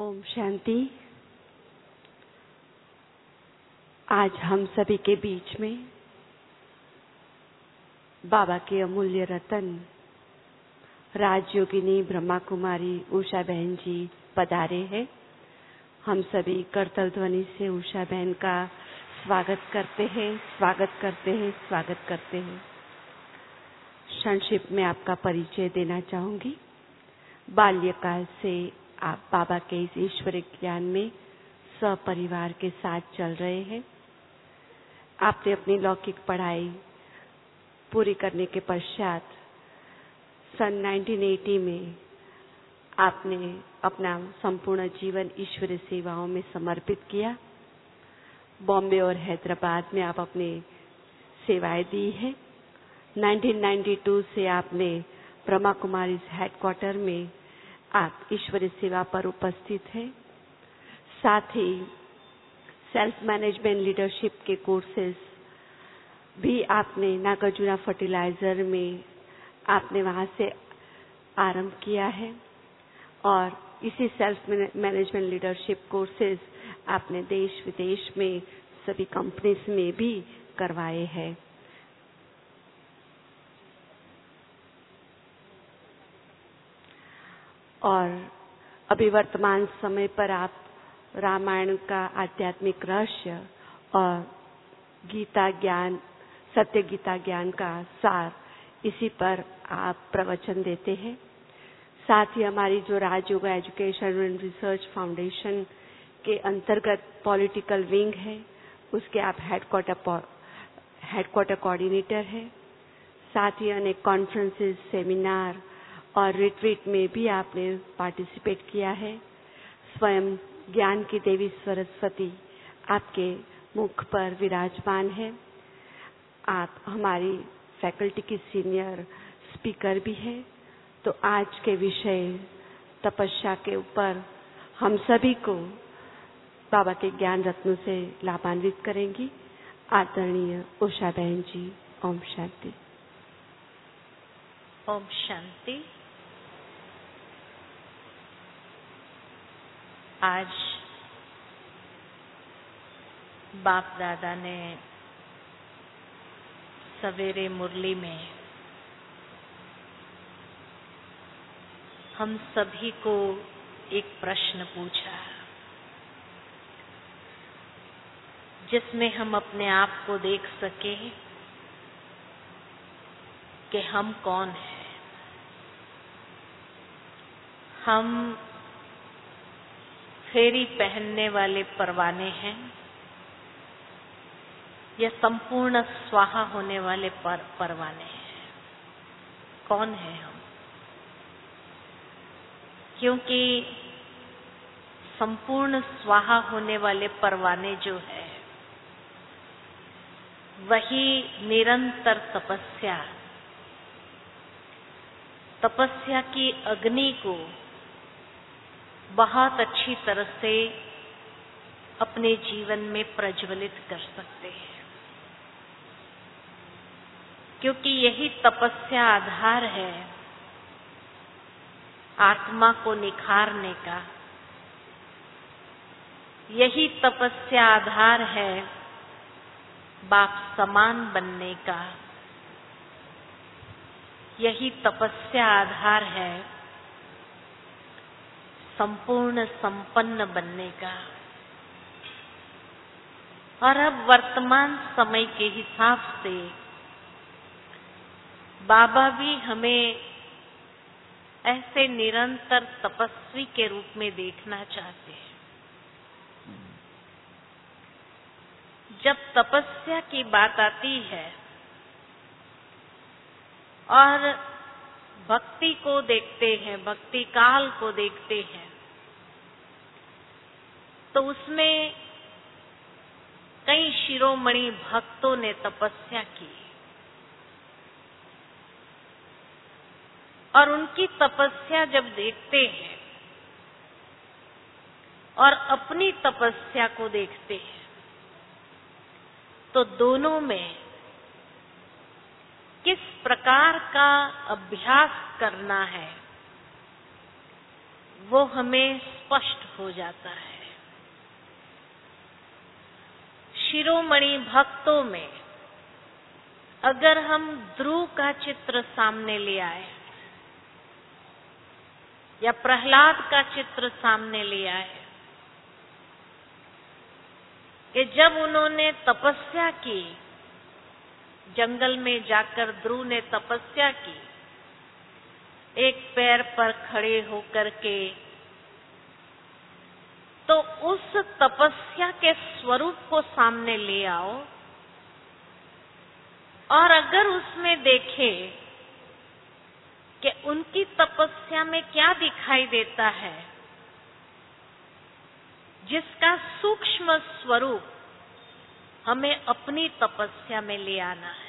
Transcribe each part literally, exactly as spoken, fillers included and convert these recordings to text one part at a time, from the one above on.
ओम शांति। आज हम सभी के बीच में बाबा के अमूल्य रतन राजयोगिनी ब्रह्मा कुमारी उषा बहन जी पधारे हैं। हम सभी करतल ध्वनि से उषा बहन का स्वागत करते हैं, स्वागत करते हैं, स्वागत करते हैं। संक्षिप्त में आपका परिचय देना चाहूंगी। बाल्यकाल से आप बाबा के इस ईश्वरीय ज्ञान में सपरिवार के साथ चल रहे हैं। आपने अपनी लौकिक पढ़ाई पूरी करने के पश्चात सन उन्नीस सौ अस्सी में आपने अपना संपूर्ण जीवन ईश्वरीय सेवाओं में समर्पित किया। बॉम्बे और हैदराबाद में आप अपने सेवाएं दी है। उन्नीस सौ बानवे से आपने ब्रह्मा कुमारी हेडक्वार्टर में आप ईश्वरीय सेवा पर उपस्थित हैं। साथ ही सेल्फ मैनेजमेंट लीडरशिप के कोर्सेज भी आपने नागार्जुना फर्टिलाइजर में आपने वहां से आरंभ किया है और इसी सेल्फ मैनेजमेंट लीडरशिप कोर्सेज आपने देश विदेश में सभी कंपनीज में भी करवाए हैं। और अभी वर्तमान समय पर आप रामायण का आध्यात्मिक रहस्य और गीता ज्ञान, सत्य गीता ज्ञान का सार, इसी पर आप प्रवचन देते हैं। साथ ही हमारी जो Rajyoga education and research foundation के अंतर्गत पॉलिटिकल विंग है, उसके आप हेडक्वार्टर हेडक्वार्टर कोऑर्डिनेटर हैं। साथ ही अनेक कॉन्फ्रेंसेस, सेमिनार और रिट्रीट में भी आपने पार्टिसिपेट किया है। स्वयं ज्ञान की देवी सरस्वती आपके मुख पर विराजमान है। आप हमारी फैकल्टी की सीनियर स्पीकर भी हैं। तो आज के विषय तपस्या के ऊपर हम सभी को बाबा के ज्ञान रत्नों से लाभान्वित करेंगी। आदरणीय उषा बहन जी, ओम शांति। ओम शांति। आज बाप दादा ने सवेरे मुरली में हम सभी को एक प्रश्न पूछा, जिसमें हम अपने आप को देख सके कि हम कौन हैं। हम फेरी पहनने वाले परवाने हैं या संपूर्ण स्वाहा होने वाले पर, परवाने हैं? कौन है हम? क्योंकि संपूर्ण स्वाहा होने वाले परवाने जो है, वही निरंतर तपस्या तपस्या की अग्नि को बहुत अच्छी तरह से अपने जीवन में प्रज्वलित कर सकते हैं। क्योंकि यही तपस्या आधार है आत्मा को निखारने का। यही तपस्या आधार है बाप समान बनने का। यही तपस्या आधार है संपूर्ण संपन्न बनने का। और अब वर्तमान समय के हिसाब से बाबा भी हमें ऐसे निरंतर तपस्वी के रूप में देखना चाहते हैं। जब तपस्या की बात आती है और भक्ति को देखते हैं, भक्ति काल को देखते हैं, तो उसमें कई शिरोमणि भक्तों ने तपस्या की और उनकी तपस्या जब देखते हैं और अपनी तपस्या को देखते हैं, तो दोनों में किस प्रकार का अभ्यास करना है, वो हमें स्पष्ट हो जाता है। शिरोमणि भक्तों में अगर हम ध्रुव का चित्र सामने ले आए या प्रहलाद का चित्र सामने ले आए कि जब उन्होंने तपस्या की, जंगल में जाकर ध्रुव ने तपस्या की, एक पैर पर खड़े होकर के, तो उस तपस्या के स्वरूप को सामने ले आओ और अगर उसमें देखे कि उनकी तपस्या में क्या दिखाई देता है, जिसका सूक्ष्म स्वरूप हमें अपनी तपस्या में ले आना है।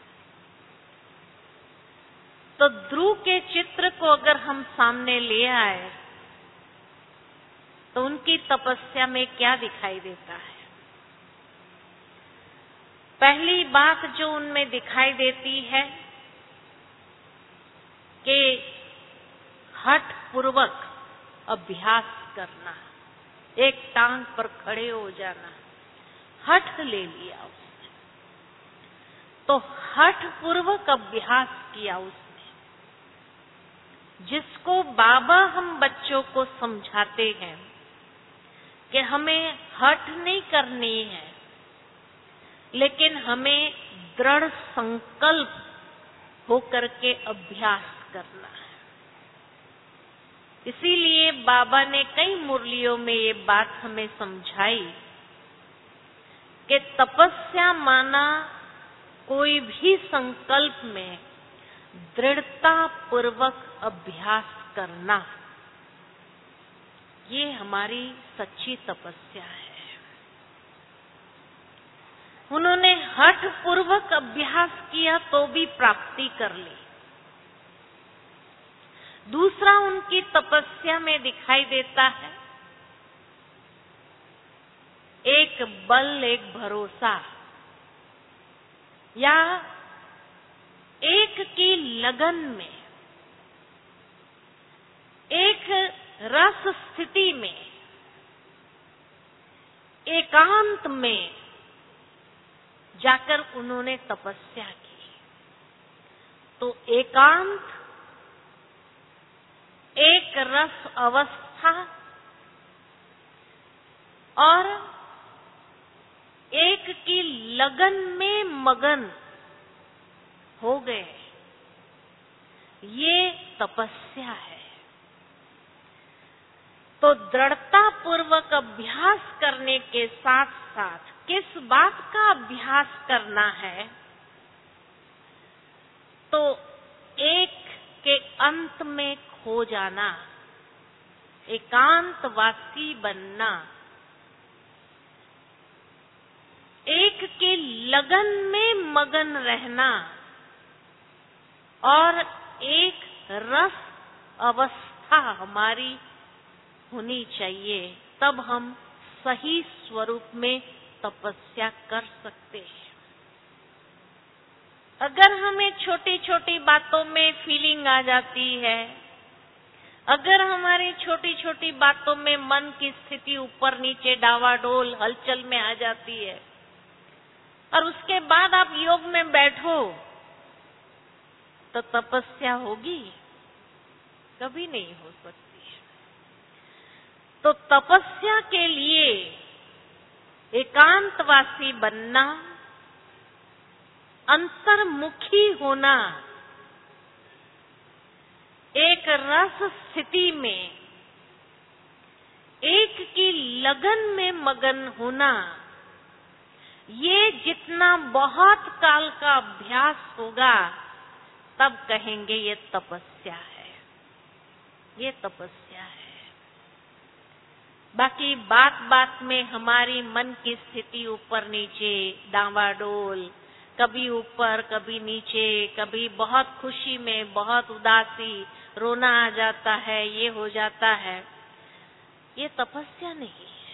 तो ध्रुव के चित्र को अगर हम सामने ले आए तो उनकी तपस्या में क्या दिखाई देता है? पहली बात जो उनमें दिखाई देती है कि हठ पूर्वक अभ्यास करना, एक टांग पर खड़े हो जाना, हठ ले लिया उसने, तो हठ पूर्वक अभ्यास किया उसने, जिसको बाबा हम बच्चों को समझाते हैं कि हमें हठ नहीं करनी है, लेकिन हमें दृढ़ संकल्प होकर के अभ्यास करना है। इसीलिए बाबा ने कई मुरलियों में ये बात हमें समझाई कि तपस्या माना कोई भी संकल्प में दृढ़ता पूर्वक अभ्यास करना, ये हमारी सच्ची तपस्या है। उन्होंने हठ पूर्वक अभ्यास किया तो भी प्राप्ति कर ली। दूसरा उनकी तपस्या में दिखाई देता है एक बल, एक भरोसा, या एक की लगन में, एक रस स्थिति में, एकांत में जाकर उन्होंने तपस्या की। तो एकांत, एक रस अवस्था और एक की लगन में मगन हो गए, ये तपस्या है। तो दृढ़ता पूर्वक अभ्यास करने के साथ साथ किस बात का अभ्यास करना है? तो एक के अंत में खो जाना, एकांतवासी बनना, एक के लगन में मगन रहना और एक रस अवस्था हमारी होनी चाहिए, तब हम सही स्वरूप में तपस्या कर सकते हैं। अगर हमें छोटी छोटी बातों में फीलिंग आ जाती है, अगर हमारी छोटी छोटी बातों में मन की स्थिति ऊपर नीचे डावाडोल हलचल में आ जाती है और उसके बाद आप योग में बैठो, तो तपस्या होगी? कभी नहीं हो सकती। तो तपस्या के लिए एकांतवासी बनना, अंतर्मुखी होना, एक रस स्थिति में एक की लगन में मगन होना, ये जितना बहुत काल का अभ्यास होगा तब कहेंगे ये तपस्या है, ये तपस्या है। बाकी बात बात में हमारी मन की स्थिति ऊपर नीचे डावाडोल, कभी ऊपर कभी नीचे, कभी बहुत खुशी में बहुत उदासी, रोना आ जाता है, ये हो जाता है, ये तपस्या नहीं है।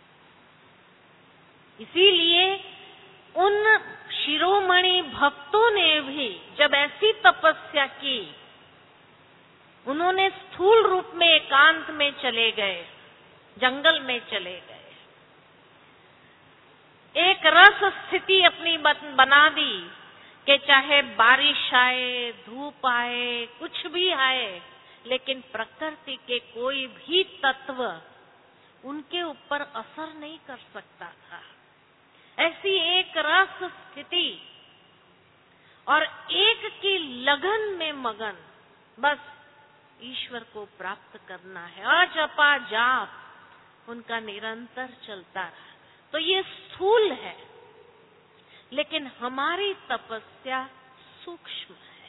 इसीलिए उन शिरोमणि भक्तों ने भी जब ऐसी तपस्या की, उन्होंने स्थूल रूप में एक एकांत में चले गए, जंगल में चले गए, एक रस स्थिति अपनी बना दी कि चाहे बारिश आए, धूप आए, कुछ भी आए, लेकिन प्रकृति के कोई भी तत्व उनके ऊपर असर नहीं कर सकता था। ऐसी एक रस स्थिति और एक की लगन में मगन, बस ईश्वर को प्राप्त करना है। अजपा जाप उनका निरंतर चलता रहा। तो ये स्थूल है, लेकिन हमारी तपस्या सूक्ष्म है।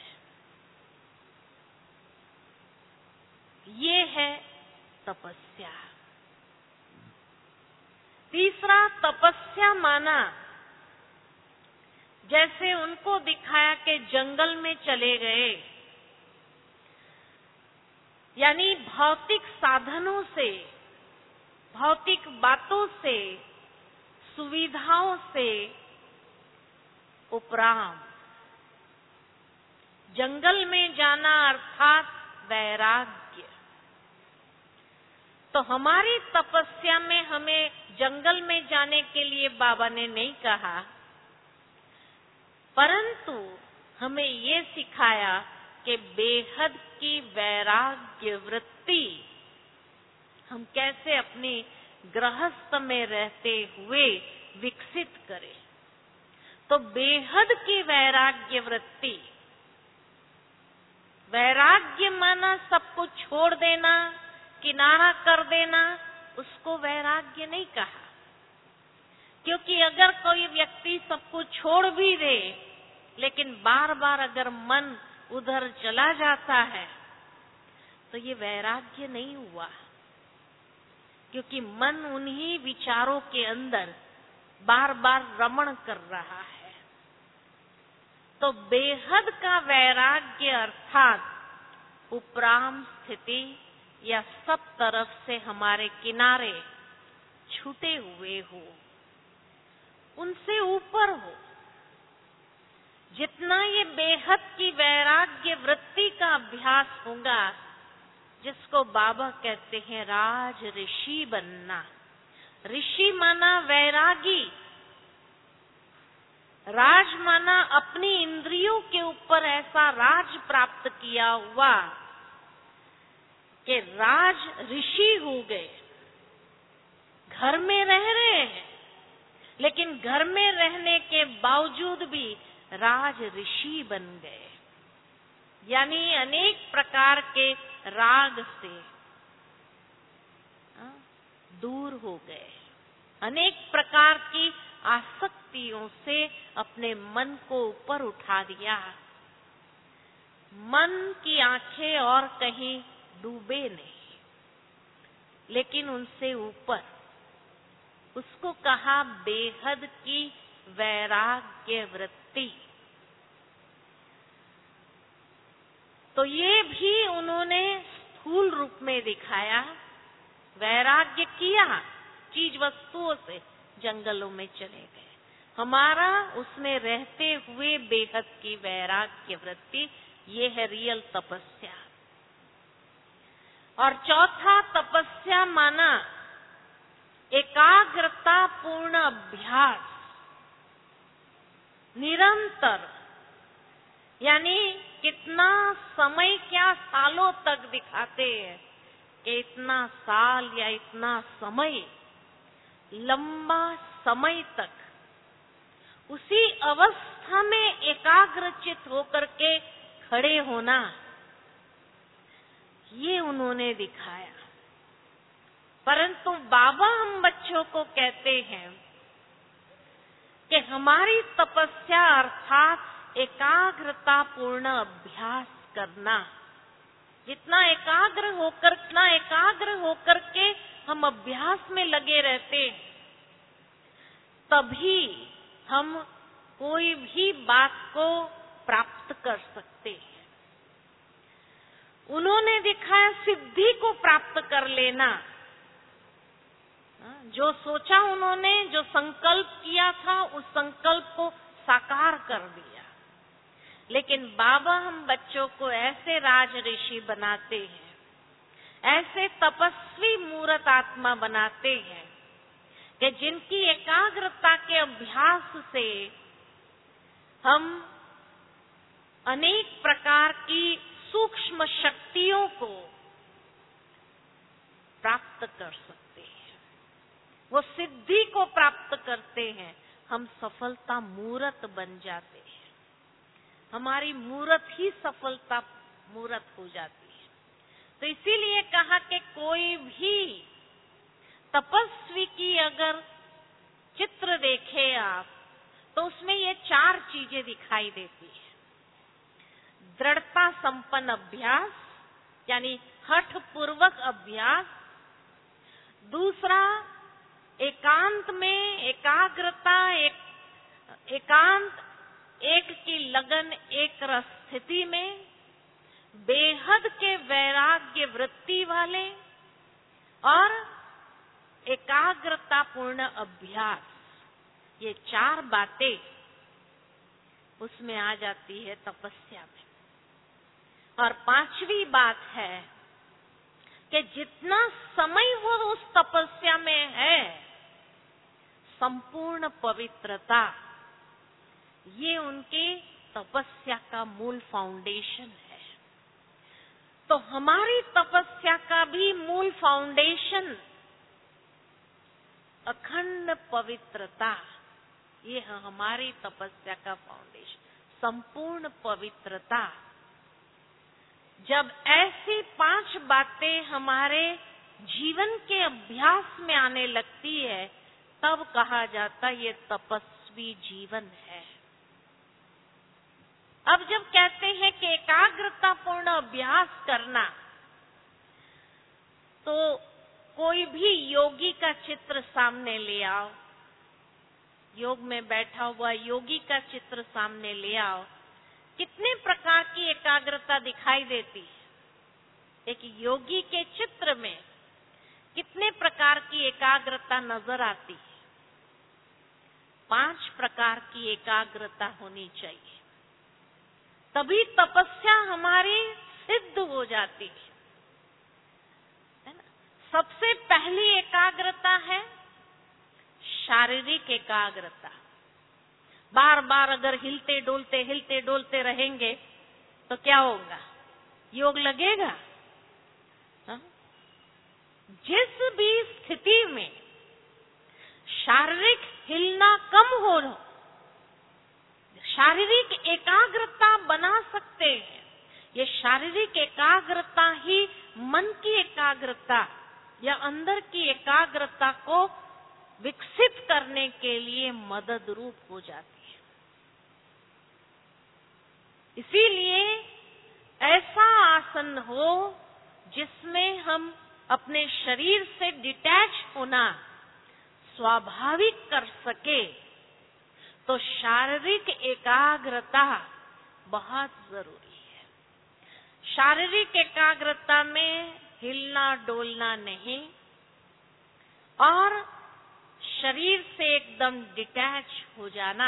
ये है तपस्या। तीसरा, तपस्या माना जैसे उनको दिखाया कि जंगल में चले गए, यानी भौतिक साधनों से, भौतिक बातों से, सुविधाओं से उपराम जंगल में जाना अर्थात वैराग्य। तो हमारी तपस्या में हमें जंगल में जाने के लिए बाबा ने नहीं कहा, परंतु हमें ये सिखाया कि बेहद की वैराग्य वृत्ति हम कैसे अपनी गृहस्थ में रहते हुए विकसित करें। तो बेहद की वैराग्य वृत्ति, वैराग्य माना सब कुछ छोड़ देना, किनारा कर देना, उसको वैराग्य नहीं कहा। क्योंकि अगर कोई व्यक्ति सब कुछ छोड़ भी दे, लेकिन बार बार अगर मन उधर चला जाता है, तो ये वैराग्य नहीं हुआ, क्योंकि मन उन्हीं विचारों के अंदर बार बार रमण कर रहा है। तो बेहद का वैराग्य अर्थात उपराम स्थिति, या सब तरफ से हमारे किनारे छूटे हुए हो, उनसे ऊपर हो। जितना ये बेहद की वैराग्य वृत्ति का अभ्यास होगा, जिसको बाबा कहते हैं राज ऋषि बनना। ऋषि माना वैरागी, राज माना अपनी इंद्रियों के ऊपर ऐसा राज प्राप्त किया हुआ कि राज ऋषि हो गए। घर में रह रहे हैं, लेकिन घर में रहने के बावजूद भी राज ऋषि बन गए, यानी अनेक प्रकार के राग से दूर हो गए, अनेक प्रकार की आसक्तियों से अपने मन को ऊपर उठा दिया। मन की आंखें और कहीं डूबे नहीं, लेकिन उनसे ऊपर, उसको कहा बेहद की वैराग्य वृत्ति। तो ये भी उन्होंने स्थूल रूप में दिखाया। वैराग्य किया, चीज वस्तुओं से जंगलों में चले गए। हमारा उसमें रहते हुए बेहद की वैराग्य वृत्ति, ये है रियल तपस्या। और चौथा, तपस्या माना एकाग्रता पूर्ण अभ्यास, निरंतर, यानी कितना समय, क्या सालों तक दिखाते हैं कि इतना साल या इतना समय, लंबा समय तक उसी अवस्था में एकाग्रचित होकर के खड़े होना, ये उन्होंने दिखाया। परंतु बाबा हम बच्चों को कहते हैं कि हमारी तपस्या अर्थात एकाग्रता पूर्ण अभ्यास करना। जितना एकाग्र होकर, इतना एकाग्र होकर के हम अभ्यास में लगे रहते, तभी हम कोई भी बात को प्राप्त कर सकते हैं। उन्होंने दिखाया सिद्धि को प्राप्त कर लेना। जो सोचा उन्होंने, जो संकल्प किया था, उस संकल्प को साकार कर दिया। लेकिन बाबा हम बच्चों को ऐसे राज ऋषि बनाते हैं, ऐसे तपस्वी मूर्त आत्मा बनाते हैं कि जिनकी एकाग्रता के अभ्यास से हम अनेक प्रकार की सूक्ष्म शक्तियों को प्राप्त कर सकते हैं, वो सिद्धि को प्राप्त करते हैं, हम सफलता मूर्त बन जाते हैं, हमारी मूर्त ही सफलता मूर्त हो जाती है। तो इसीलिए कहा कि कोई भी तपस्वी की अगर चित्र देखे आप तो उसमें ये चार चीजें दिखाई देती है। दृढ़ता संपन्न अभ्यास यानी हठ पूर्वक अभ्यास, दूसरा एकांत में एकाग्रता, एक एकांत एक की लगन एक रस स्थिति में, बेहद के वैराग्य वृत्ति वाले और एकाग्रता पूर्ण अभ्यास, ये चार बातें उसमें आ जाती है तपस्या में। और पांचवी बात है कि जितना समय वो उस तपस्या में है, संपूर्ण पवित्रता, ये उनके तपस्या का मूल फाउंडेशन है। तो हमारी तपस्या का भी मूल फाउंडेशन अखंड पवित्रता, ये है हमारी तपस्या का फाउंडेशन, संपूर्ण पवित्रता। जब ऐसी पांच बातें हमारे जीवन के अभ्यास में आने लगती है, तब कहा जाता ये तपस्वी जीवन है। अब जब कहते हैं कि एकाग्रता पूर्ण अभ्यास करना, तो कोई भी योगी का चित्र सामने ले आओ, योग में बैठा हुआ योगी का चित्र सामने ले आओ, कितने प्रकार की एकाग्रता दिखाई देती है। एक योगी के चित्र में कितने प्रकार की एकाग्रता नजर आती है। पांच प्रकार की एकाग्रता होनी चाहिए, तभी तपस्या हमारी सिद्ध हो जाती है, है ना। सबसे पहली एकाग्रता है शारीरिक एकाग्रता। बार बार अगर हिलते डोलते हिलते डोलते रहेंगे तो क्या होगा, योग लगेगा। हा? जिस भी स्थिति में शारीरिक हिलना कम हो, शारीरिक एकाग्रता बना सकते हैं। ये शारीरिक एकाग्रता ही मन की एकाग्रता या अंदर की एकाग्रता को विकसित करने के लिए मदद रूप हो जाती है। इसीलिए ऐसा आसन हो जिसमें हम अपने शरीर से डिटैच होना स्वाभाविक कर सके, तो शारीरिक एकाग्रता बहुत जरूरी है। शारीरिक एकाग्रता में हिलना डोलना नहीं और शरीर से एकदम डिटैच हो जाना,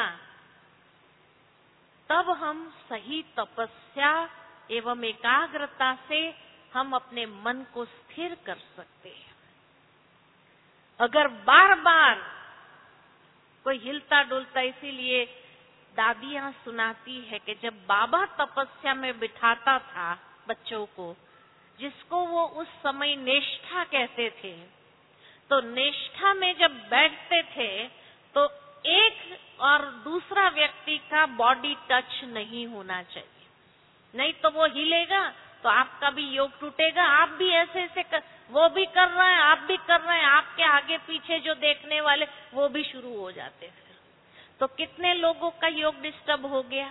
तब हम सही तपस्या एवं एकाग्रता से हम अपने मन को स्थिर कर सकते हैं। अगर बार बार कोई हिलता डुलता, इसीलिए दादियां सुनाती है कि जब बाबा तपस्या में बिठाता था बच्चों को, जिसको वो उस समय निष्ठा कहते थे, तो निष्ठा में जब बैठते थे तो एक और दूसरा व्यक्ति का बॉडी टच नहीं होना चाहिए, नहीं तो वो हिलेगा तो आपका भी योग टूटेगा। आप भी ऐसे ऐसे कर, वो भी कर रहा है, आप भी कर रहे हैं, आपके आगे पीछे जो देखने वाले वो भी शुरू हो जाते हैं। तो कितने लोगों का योग डिस्टर्ब हो गया।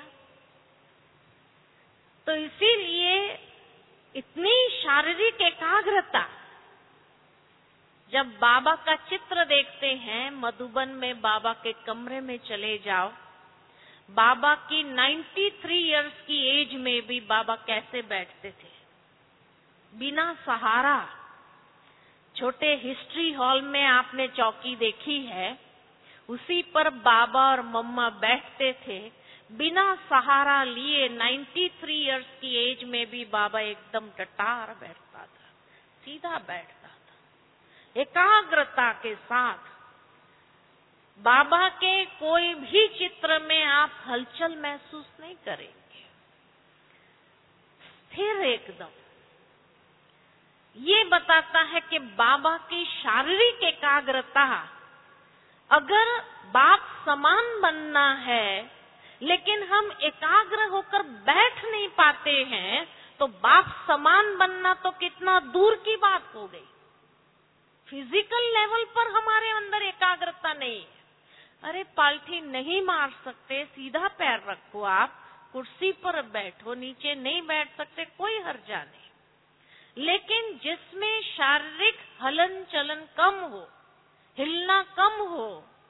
तो इसीलिए इतनी शारीरिक एकाग्रता, जब बाबा का चित्र देखते हैं, मधुबन में बाबा के कमरे में चले जाओ, बाबा की तिरानवे इयर्स की एज में भी बाबा कैसे बैठते थे, बिना सहारा। छोटे हिस्ट्री हॉल में आपने चौकी देखी है, उसी पर बाबा और मम्मा बैठते थे, बिना सहारा लिए। तिरानवे इयर्स की एज में भी बाबा एकदम डटार बैठता था, सीधा बैठता था एकाग्रता के साथ। बाबा के कोई भी चित्र में आप हलचल महसूस नहीं करेंगे, स्थिर एकदम। ये बताता है कि बाबा की शारीरिक एकाग्रता, अगर बाप समान बनना है लेकिन हम एकाग्र होकर बैठ नहीं पाते हैं, तो बाप समान बनना तो कितना दूर की बात हो गई। फिजिकल लेवल पर हमारे अंदर एकाग्रता नहीं है। अरे पालथी नहीं मार सकते, सीधा पैर रखो, आप कुर्सी पर बैठो, नीचे नहीं बैठ सकते, कोई हर्जा नहीं। लेकिन जिसमें शारीरिक हलन चलन कम हो, हिलना कम हो,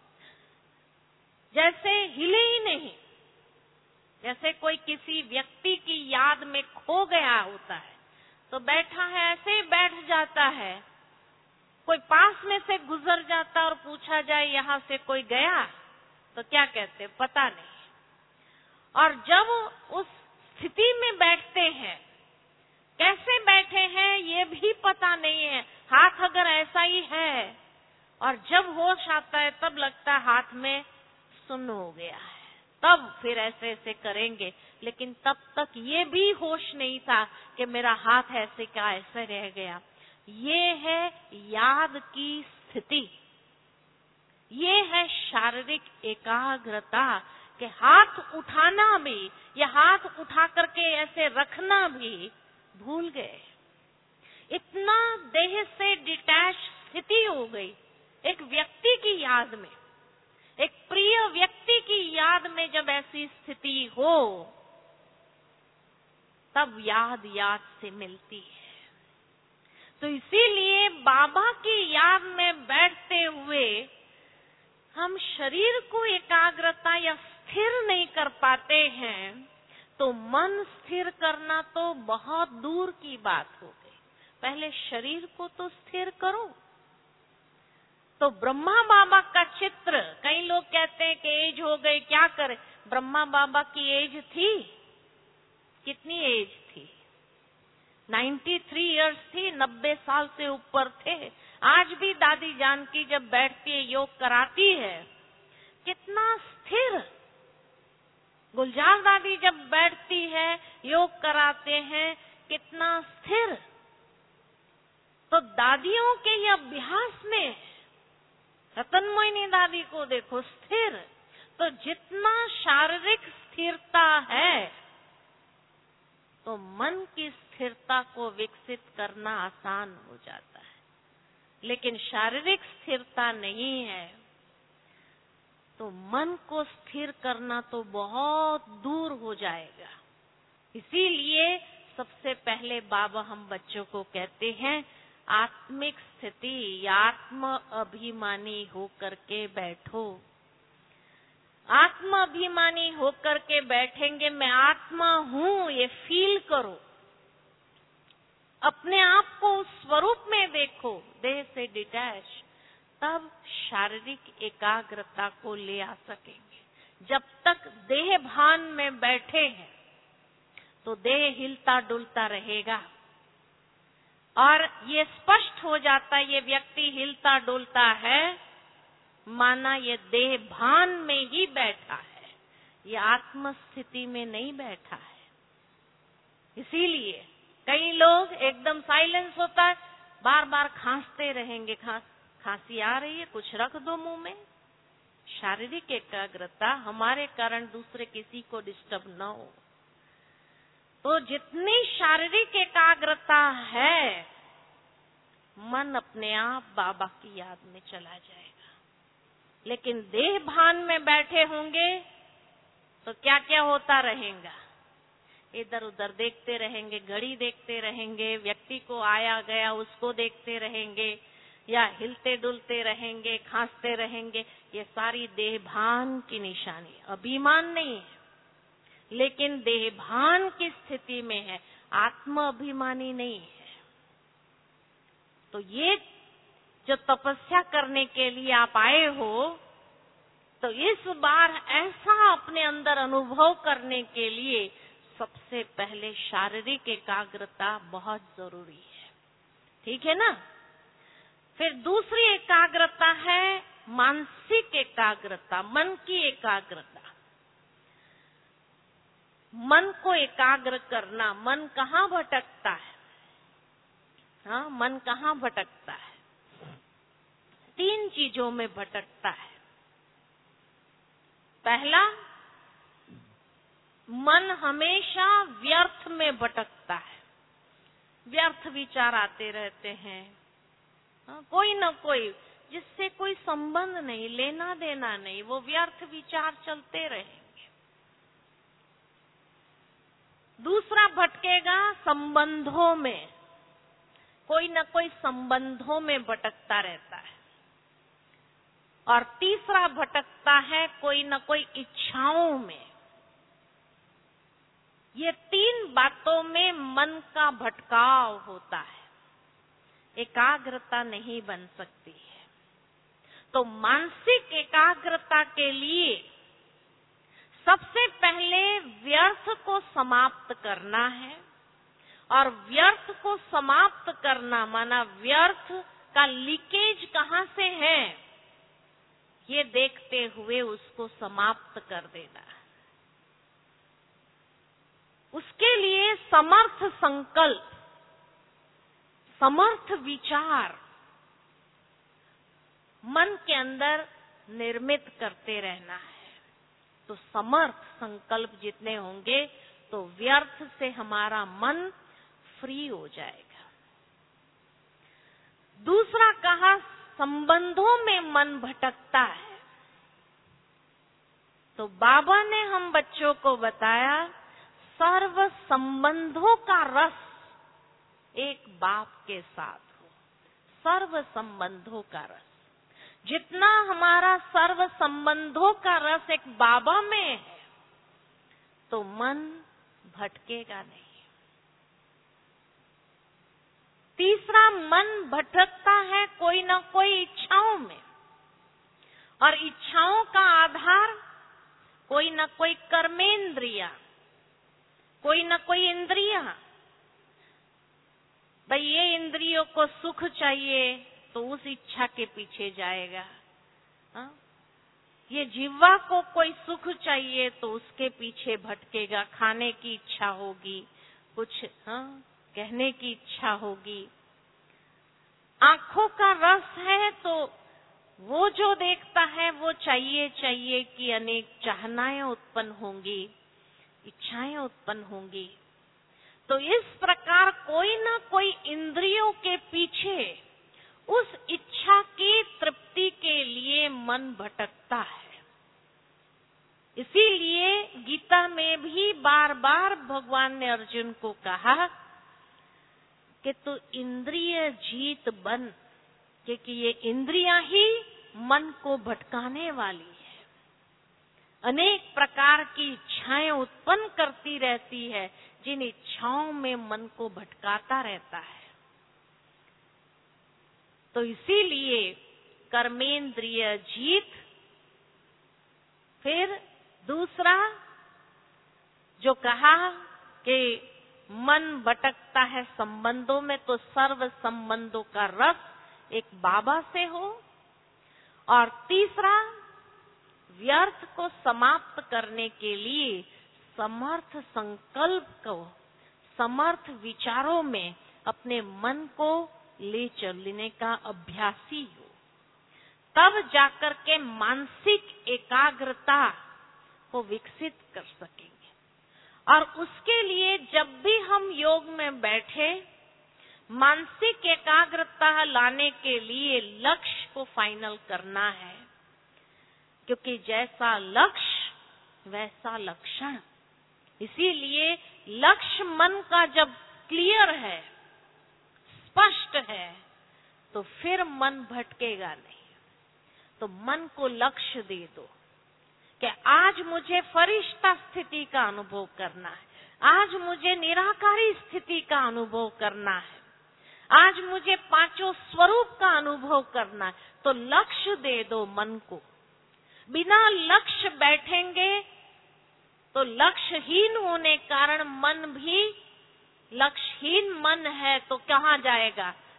जैसे हिले ही नहीं, जैसे कोई किसी व्यक्ति की याद में खो गया होता है, तो बैठा है ऐसे ही बैठ जाता है। कोई पास में से गुजर जाता और पूछा जाए यहाँ से कोई गया, तो क्या कहते, पता नहीं। और जब उस स्थिति में बैठते हैं, कैसे बैठे हैं ये भी पता नहीं है, हाथ अगर ऐसा ही है, और जब होश आता है तब लगता है हाथ में सुन्न हो गया है, तब फिर ऐसे ऐसे करेंगे। लेकिन तब तक ये भी होश नहीं था कि मेरा हाथ ऐसे का ऐसे रह गया। ये है याद की स्थिति, ये है शारीरिक एकाग्रता कि हाथ उठाना भी या हाथ उठा करके ऐसे रखना भी भूल गए। इतना देह से डिटैच स्थिति हो गई। एक व्यक्ति की याद में, एक प्रिय व्यक्ति की याद में जब ऐसी स्थिति हो, तब याद याद से मिलती है। तो इसीलिए बाबा की याद में बैठते हुए हम शरीर को एकाग्रता या स्थिर नहीं कर पाते हैं, तो मन स्थिर करना तो बहुत दूर की बात हो गई। पहले शरीर को तो स्थिर करो। तो ब्रह्मा बाबा का चित्र, कई लोग कहते हैं कि एज हो गई, क्या करें। ब्रह्मा बाबा की एज थी, कितनी एज थी? तिरानवे इयर्स थी, नब्बे साल से ऊपर थे। आज भी दादी जानकी जब बैठती है, योग कराती है, कितना स्थिर। गुलजार दादी जब बैठती है, योग कराते हैं, कितना स्थिर। तो दादियों के ये अभ्यास में, रतन मोहिनी दादी को देखो, स्थिर। तो जितना शारीरिक स्थिरता है, तो मन की स्थिरता को विकसित करना आसान हो जाता है। लेकिन शारीरिक स्थिरता नहीं है, तो मन को स्थिर करना तो बहुत दूर हो जाएगा। इसीलिए सबसे पहले बाबा हम बच्चों को कहते हैं, आत्मिक स्थिति या आत्म अभिमानी होकर के बैठो। आत्म अभिमानी होकर के बैठेंगे, मैं आत्मा हूँ ये फील करो, अपने आप को उस स्वरूप में देखो, देह से डिटैच, तब शारीरिक एकाग्रता को ले आ सकेंगे। जब तक देह भान में बैठे हैं, तो देह हिलता डुलता रहेगा। और ये स्पष्ट हो जाता है, ये व्यक्ति हिलता डुलता है, माना ये देह भान में ही बैठा है, ये आत्म स्थिति में नहीं बैठा है। इसीलिए कई लोग एकदम साइलेंस होता है, बार बार खांसते रहेंगे, खांस खांसी आ रही है, कुछ रख दो मुंह में। शारीरिक एकाग्रता हमारे कारण दूसरे किसी को डिस्टर्ब न हो। तो जितनी शारीरिक एकाग्रता है, मन अपने आप बाबा की याद में चला जाएगा। लेकिन देह भान में बैठे होंगे तो क्या क्या होता रहेगा, इधर उधर देखते रहेंगे, घड़ी देखते रहेंगे, व्यक्ति को आया गया उसको देखते रहेंगे, या हिलते डुलते रहेंगे, खांसते रहेंगे। ये सारी देह भान की निशानी, अभिमान नहीं है, लेकिन देह भान की स्थिति में है, आत्म अभिमानी नहीं है। तो ये जो तपस्या करने के लिए आप आए हो, तो इस बार ऐसा अपने अंदर अनुभव करने के लिए सबसे पहले शारीरिक एकाग्रता बहुत जरूरी है। ठीक है ना। फिर दूसरी एकाग्रता है मानसिक एकाग्रता, मन की एकाग्रता। मन को एकाग्र करना। मन कहाँ भटकता है? हाँ, मन कहाँ भटकता है? तीन चीजों में भटकता है। पहला, मन हमेशा व्यर्थ में भटकता है। व्यर्थ विचार आते रहते हैं, हाँ, कोई न कोई जिससे कोई संबंध नहीं, लेना देना नहीं, वो व्यर्थ विचार चलते रहेंगे। दूसरा भटकेगा संबंधों में, कोई न कोई संबंधों में भटकता रहता है। और तीसरा भटकता है कोई न कोई इच्छाओं में। ये तीन बातों में मन का भटकाव होता है, एकाग्रता नहीं बन सकती है। तो मानसिक एकाग्रता के लिए सबसे पहले व्यर्थ को समाप्त करना है। और व्यर्थ को समाप्त करना माना व्यर्थ का लीकेज कहाँ से है, ये देखते हुए उसको समाप्त कर देना। उसके लिए समर्थ संकल्प, समर्थ विचार मन के अंदर निर्मित करते रहना है। तो समर्थ संकल्प जितने होंगे तो व्यर्थ से हमारा मन फ्री हो जाएगा। दूसरा कहा संबंधों में मन भटकता है। तो बाबा ने हम बच्चों को बताया सर्व संबंधों का रस एक बाप के साथ हो। सर्व संबंधों का रस, जितना हमारा सर्व संबंधों का रस एक बाबा में है तो मन भटकेगा नहीं। तीसरा, मन भटकता है कोई न कोई इच्छाओं में, और इच्छाओं का आधार कोई न कोई कर्मेंद्रिया, कोई न कोई इंद्रिया। भाई ये इंद्रियों को सुख चाहिए तो उस इच्छा के पीछे जाएगा। हा? ये जिह्वा को कोई सुख चाहिए तो उसके पीछे भटकेगा। खाने की इच्छा होगी, कुछ हा? कहने की इच्छा होगी। आंखों का रस है तो वो जो देखता है वो चाहिए चाहिए कि अनेक चाहनाएं उत्पन्न होंगी, इच्छाएं उत्पन्न होंगी। तो इस प्रकार कोई ना कोई इंद्रियों के पीछे उस इच्छा की तृप्ति के लिए मन भटकता है। इसीलिए गीता में भी बार बार भगवान ने अर्जुन को कहा कि तू इंद्रिय जीत बन, क्योंकि ये इंद्रियां ही मन को भटकाने वाली है। अनेक प्रकार की इच्छाएं उत्पन्न करती रहती है, जिन इच्छाओं में मन को भटकाता रहता है। तो इसीलिए कर्मेंद्रिय जीत। फिर दूसरा जो कहा कि मन भटकता है संबंधों में, तो सर्व संबंधों का रस एक बाबा से हो। और तीसरा, व्यर्थ को समाप्त करने के लिए समर्थ संकल्प को, समर्थ विचारों में अपने मन को ले चलने का अभ्यासी हो। तब जाकर के मानसिक एकाग्रता को विकसित कर सकेंगे। और उसके लिए जब भी हम योग में बैठे, मानसिक एकाग्रता लाने के लिए लक्ष्य को फाइनल करना है, क्योंकि जैसा लक्ष्य वैसा लक्षण। इसीलिए लक्ष्य मन का जब क्लियर है, स्पष्ट है, तो फिर मन भटकेगा नहीं। तो मन को लक्ष्य दे दो कि आज मुझे फरिश्ता स्थिति का अनुभव करना है, आज मुझे निराकारी स्थिति का अनुभव करना है, आज मुझे पांचों स्वरूप का अनुभव करना है। तो लक्ष्य दे दो मन को। बिना लक्ष्य बैठेंगे तो लक्ष्यहीन होने कारण मन भी, लक्ष्यहीन मन है तो कहाँ जाएगा?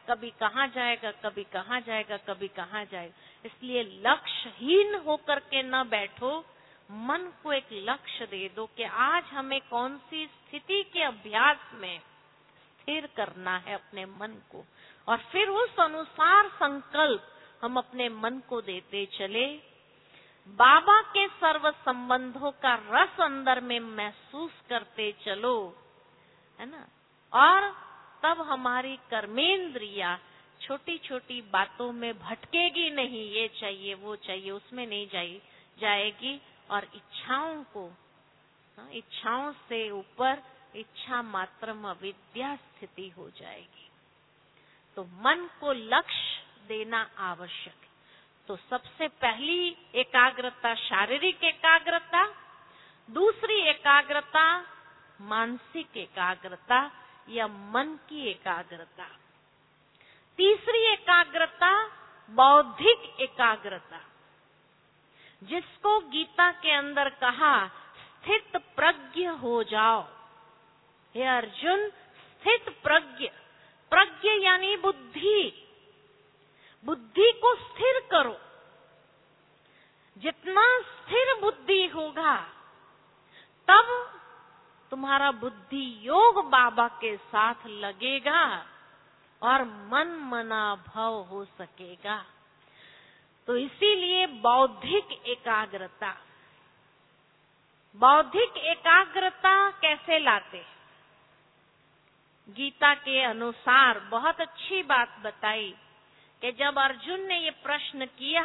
कभी कहाँ जाएगा, कभी कहाँ जाएगा, कभी कहाँ जाएगा। इसलिए लक्ष्यहीन होकर के न बैठो, मन को एक लक्ष्य दे दो कि आज हमें कौन सी स्थिति के अभ्यास में स्थिर करना है अपने मन को, और फिर उस अनुसार संकल्प हम अपने मन को देते चले। बाबा के सर्व संबंधों का रस अंदर में महसूस करते चलो, है ना। और तब हमारी कर्मेंद्रिया छोटी छोटी बातों में भटकेगी नहीं, ये चाहिए वो चाहिए उसमें नहीं जाए जाएगी, और इच्छाओं को, इच्छाओं से ऊपर इच्छा मात्र में अविद्या स्थिति हो जाएगी। तो मन को लक्ष्य देना आवश्यक है। तो सबसे पहली एकाग्रता शारीरिक एकाग्रता, दूसरी एकाग्रता मानसिक एकाग्रता या मन की एकाग्रता, तीसरी एकाग्रता बौद्धिक एकाग्रता, जिसको गीता के अंदर कहा स्थित प्रज्ञ हो जाओ। हे अर्जुन, स्थित प्रज्ञ, प्रज्ञ यानी बुद्धि, बुद्धि को स्थिर करो। जितना स्थिर बुद्धि होगा तब तुम्हारा बुद्धि योग बाबा के साथ लगेगा और मन मना भाव हो सकेगा। तो इसीलिए बौद्धिक एकाग्रता, बौद्धिक एकाग्रता कैसे लाते? गीता के अनुसार बहुत अच्छी बात बताई कि जब अर्जुन ने ये प्रश्न किया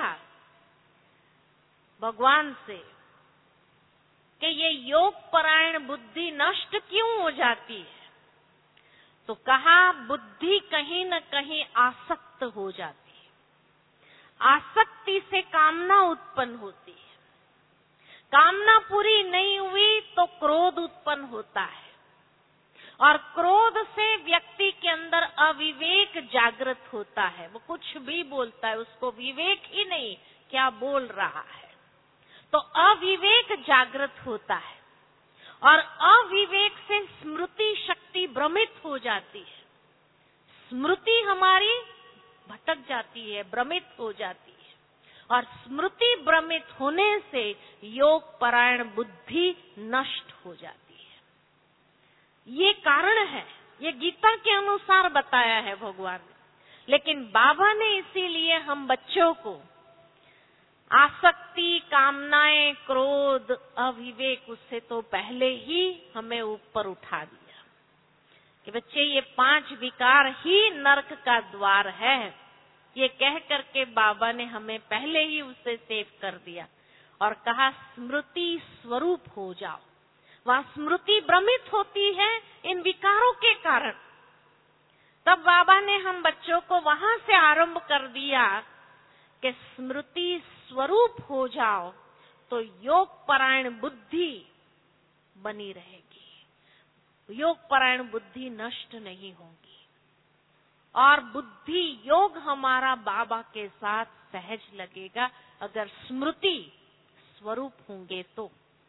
भगवान से कि ये योग परायण बुद्धि नष्ट क्यों हो जाती है, तो कहा बुद्धि कहीं न कहीं आसक्त हो जाती है। आसक्ति से कामना उत्पन्न होती है, कामना पूरी नहीं हुई तो क्रोध उत्पन्न होता है, और क्रोध से व्यक्ति के अंदर अविवेक जागृत होता है। वो कुछ भी बोलता है, उसको विवेक ही नहीं क्या बोल रहा है, तो अविवेक जागृत होता है, और अविवेक से स्मृति शक्ति भ्रमित हो जाती है। स्मृति हमारी भटक जाती है, भ्रमित हो जाती है, और स्मृति भ्रमित होने से योग परायण बुद्धि नष्ट हो जाती है। ये कारण है, ये गीता के अनुसार बताया है भगवान ने। लेकिन बाबा ने इसीलिए हम बच्चों को आसक्ति, कामनाएं, क्रोध, अविवेक, उससे तो पहले ही हमें ऊपर उठा दिया कि बच्चे ये पांच विकार ही नरक का द्वार है। ये कह करके बाबा ने हमें पहले ही उससे सेव कर दिया और कहा स्मृति स्वरूप हो जाओ। वहां स्मृति भ्रमित होती है इन विकारों के कारण। तब बाबा ने हम बच्चों को वहां से आरंभ कर दिया कि स्मृति स्वरूप हो जाओ तो योग परायण बुद्धि बनी रहेगी, योग परायण बुद्धि नष्ट नहीं होगी, और बुद्धि योग हमारा बाबा के साथ सहज लगेगा अगर स्मृति स्वरूप होंगे तो।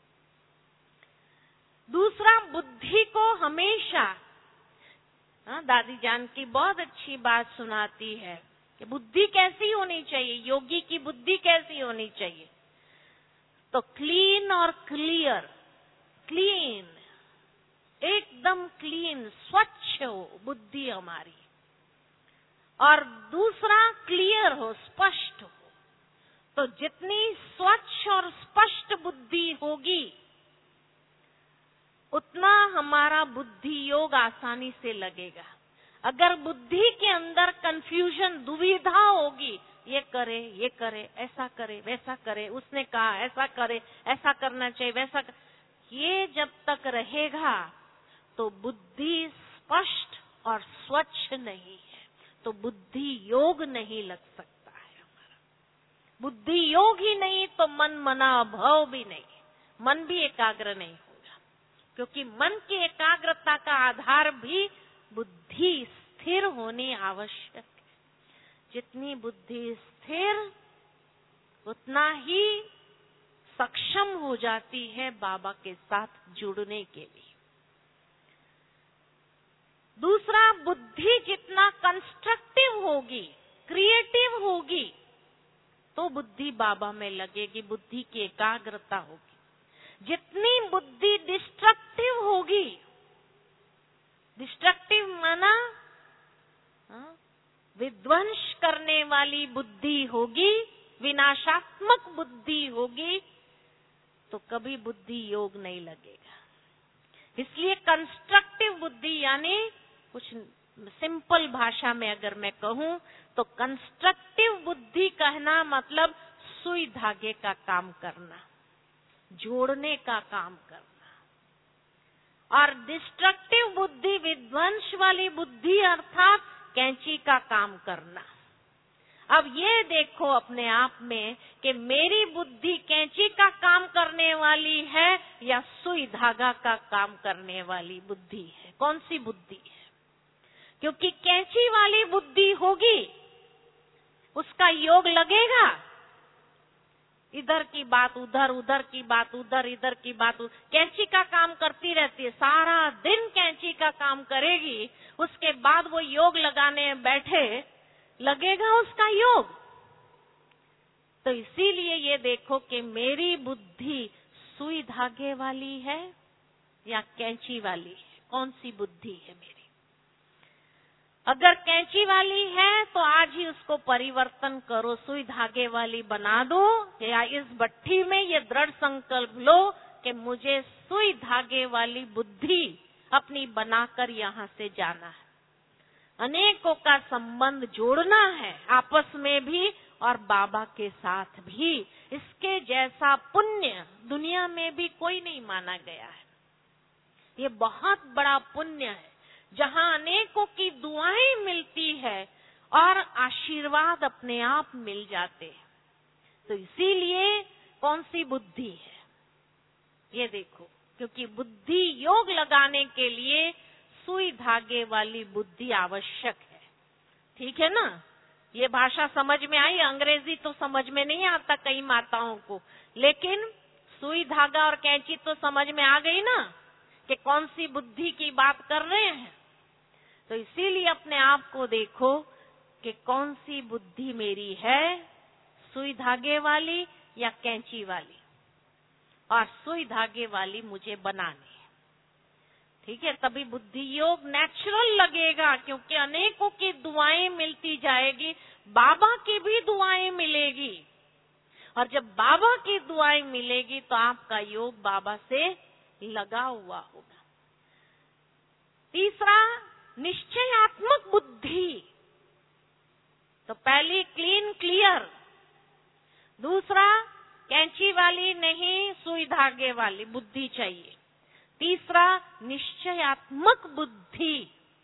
दूसरा, बुद्धि को हमेशा, हाँ, दादी जान की बहुत अच्छी बात सुनाती है कि बुद्धि कैसी होनी चाहिए, योगी की बुद्धि कैसी होनी चाहिए, तो क्लीन और क्लियर, क्लीन, एकदम क्लीन, स्वच्छ हो बुद्धि हमारी, और दूसरा क्लियर हो, स्पष्ट हो। तो जितनी स्वच्छ और स्पष्ट बुद्धि होगी उतना हमारा बुद्धि योग आसानी से लगेगा। अगर बुद्धि के अंदर कंफ्यूजन, दुविधा होगी, ये करे, ये करे, ऐसा करे, वैसा करे, उसने कहा ऐसा करे, ऐसा करना चाहिए, वैसा कर... ये जब तक रहेगा तो बुद्धि स्पष्ट और स्वच्छ नहीं है, तो बुद्धि योग नहीं लग सकता है हमारा। बुद्धि योग ही नहीं तो मन मना भाव भी नहीं, मन भी एकाग्र नहीं होगा, क्योंकि मन की एकाग्रता का आधार भी बुद्धि स्थिर होनी आवश्यक है। जितनी बुद्धि स्थिर उतना ही सक्षम हो जाती है बाबा के साथ जुड़ने के लिए। दूसरा, बुद्धि जितना कंस्ट्रक्टिव इनोवेटिव होगी, क्रिएटिव होगी, तो बुद्धि बाबा में लगेगी, बुद्धि की एकाग्रता होगी। जितनी बुद्धि डिस्ट्रक्टिव होगी, डिस्ट्रक्टिव माना विध्वंस करने वाली बुद्धि होगी, विनाशात्मक बुद्धि होगी, तो कभी बुद्धि योग नहीं लगेगा। इसलिए कंस्ट्रक्टिव बुद्धि यानी कुछ सिंपल भाषा में अगर मैं कहूं तो कंस्ट्रक्टिव बुद्धि कहना मतलब सुई धागे का काम करना, जोड़ने का काम करना। और डिस्ट्रक्टिव बुद्धि, विध्वंस वाली बुद्धि अर्थात कैंची का काम करना। अब ये देखो अपने आप में कि मेरी बुद्धि कैंची का काम करने वाली है या सुई धागा का काम करने वाली बुद्धि है, कौन सी बुद्धि है? क्योंकि कैंची वाली बुद्धि होगी, उसका योग लगेगा, इधर की बात उधर, उधर की बात उधर, इधर की बात उधर, कैंची का काम करती रहती है, सारा दिन कैंची का काम करेगी, उसके बाद वो योग लगाने बैठे, लगेगा उसका योग। तो इसीलिए ये देखो कि मेरी बुद्धि सुई धागे वाली है या कैंची वाली है, कौन सी बुद्धि है मेरी? अगर कैंची वाली है तो आज ही उसको परिवर्तन करो, सुई धागे वाली बना दो, या इस भट्ठी में ये दृढ़ संकल्प लो कि मुझे सुई धागे वाली बुद्धि अपनी बनाकर यहाँ से जाना है। अनेकों का संबंध जोड़ना है, आपस में भी और बाबा के साथ भी। इसके जैसा पुण्य दुनिया में भी कोई नहीं माना गया है। ये बहुत बड़ा पुण्य है, जहाँ अनेकों की दुआएं मिलती है और आशीर्वाद अपने आप मिल जाते हैं। तो इसीलिए कौन सी बुद्धि है ये देखो, क्योंकि बुद्धि योग लगाने के लिए सुई धागे वाली बुद्धि आवश्यक है। ठीक है ना? ये भाषा समझ में आई? अंग्रेजी तो समझ में नहीं आता कई माताओं को, लेकिन सुई धागा और कैंची तो समझ में आ गई ना कि कौन सी बुद्धि की बात कर रहे हैं। तो इसीलिए अपने आप को देखो कि कौन सी बुद्धि मेरी है, सुई धागे वाली या कैंची वाली, और सुई धागे वाली मुझे बनानी है। ठीक है? तभी बुद्धि योग नेचुरल लगेगा, क्योंकि अनेकों की दुआएं मिलती जाएगी, बाबा की भी दुआएं मिलेगी, और जब बाबा की दुआएं मिलेगी तो आपका योग बाबा से लगा हुआ होगा। तीसरा, निश्चयात्मक बुद्धि। तो पहली क्लीन क्लियर, दूसरा कैंची वाली नहीं सुई धागे वाली बुद्धि चाहिए, तीसरा निश्चयात्मक बुद्धि।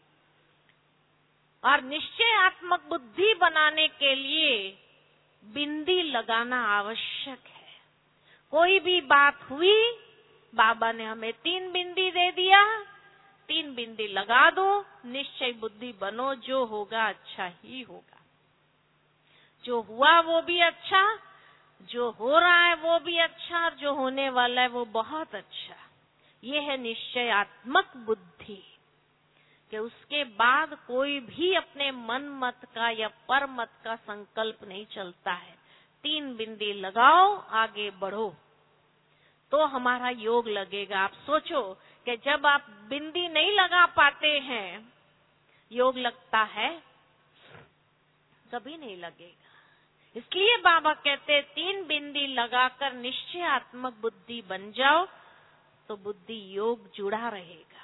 और निश्चयात्मक बुद्धि बनाने के लिए बिंदी लगाना आवश्यक है। कोई भी बात हुई, बाबा ने हमें तीन बिंदी दे दिया, तीन बिंदी लगा दो, निश्चय बुद्धि बनो, जो होगा अच्छा ही होगा, जो हुआ वो भी अच्छा, जो हो रहा है वो भी अच्छा, और जो होने वाला है वो बहुत अच्छा। ये है निश्चयात्मक बुद्धि, कि उसके बाद कोई भी अपने मन मत का या पर मत का संकल्प नहीं चलता है। तीन बिंदी लगाओ, आगे बढ़ो, तो हमारा योग लगेगा। आप सोचो कि जब आप बिंदी नहीं लगा पाते हैं, योग लगता है? कभी नहीं लगेगा। इसलिए बाबा कहते तीन बिंदी लगाकर निश्चयात्मक बुद्धि बन जाओ, तो बुद्धि योग जुड़ा रहेगा।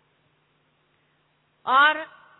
और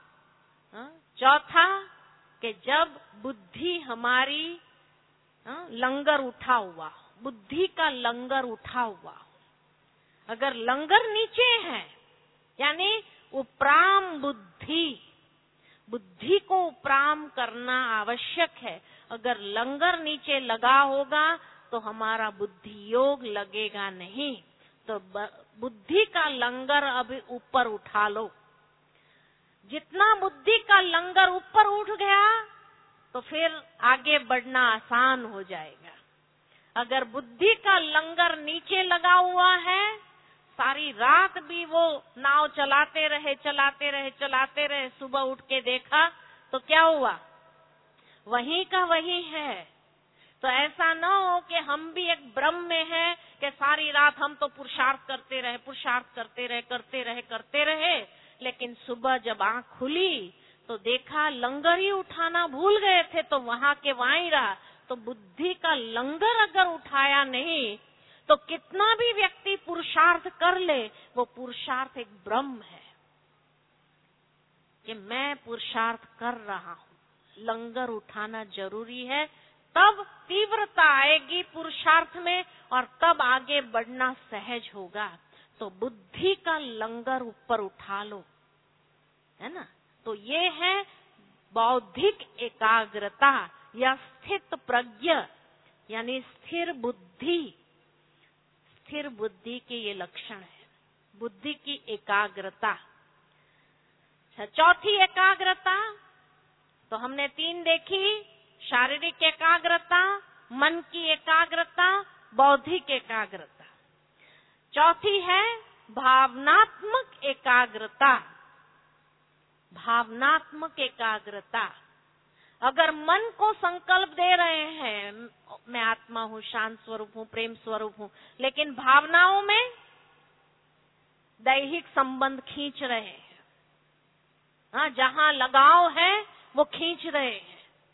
चौथा, कि जब बुद्धि हमारी लंगर उठा हुआ, बुद्धि का लंगर उठा हुआ, अगर लंगर नीचे है यानी उपराम बुद्धि, बुद्धि को उपराम करना आवश्यक है। अगर लंगर नीचे लगा होगा तो हमारा बुद्धि योग लगेगा नहीं। तो बुद्धि का लंगर अभी ऊपर उठा लो। जितना बुद्धि का लंगर ऊपर उठ गया तो फिर आगे बढ़ना आसान हो जाएगा। अगर बुद्धि का लंगर नीचे लगा हुआ है, सारी रात भी वो नाव चलाते रहे चलाते रहे चलाते रहे, सुबह उठ के देखा तो क्या हुआ, वही का वही है। तो ऐसा न हो कि हम भी एक भ्रम में हैं कि सारी रात हम तो पुरुषार्थ करते रहे पुरुषार्थ करते रहे करते रहे करते रहे लेकिन सुबह जब आंख खुली तो देखा लंगर ही उठाना भूल गए थे, तो वहां के वहां ही रहा। तो बुद्धि का लंगर अगर उठाया नहीं तो कितना भी व्यक्ति पुरुषार्थ कर ले, वो पुरुषार्थ एक भ्रम है कि मैं पुरुषार्थ कर रहा हूं। लंगर उठाना जरूरी है, तब तीव्रता आएगी पुरुषार्थ में और तब आगे बढ़ना सहज होगा। तो बुद्धि का लंगर ऊपर उठा लो, है ना। तो ये है बौद्धिक एकाग्रता या स्थित प्रज्ञ यानी स्थिर बुद्धि। स्थिर बुद्धि के ये लक्षण है, बुद्धि की एकाग्रता। चौथी एकाग्रता तो हमने तीन देखी, शारीरिक एकाग्रता, मन की एकाग्रता, बौद्धिक एकाग्रता। चौथी है भावनात्मक एकाग्रता। भावनात्मक एकाग्रता, अगर मन को संकल्प दे रहे हैं मैं आत्मा हूँ, शांत स्वरूप हूँ, प्रेम स्वरूप हूँ, लेकिन भावनाओं में दैहिक संबंध खींच रहे हैं, हाँ, जहां लगाव है वो खींच रहे हैं।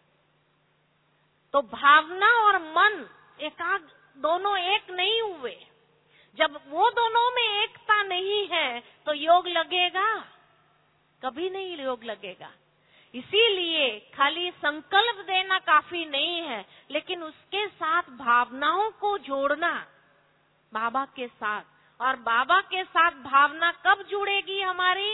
तो भावना और मन एकाग दोनों एक नहीं हुए। जब वो दोनों में एकता नहीं है तो योग लगेगा, कभी नहीं योग लगेगा। इसीलिए खाली संकल्प देना काफी नहीं है, लेकिन उसके साथ भावनाओं को जोड़ना बाबा के साथ। और बाबा के साथ भावना कब जुड़ेगी हमारी,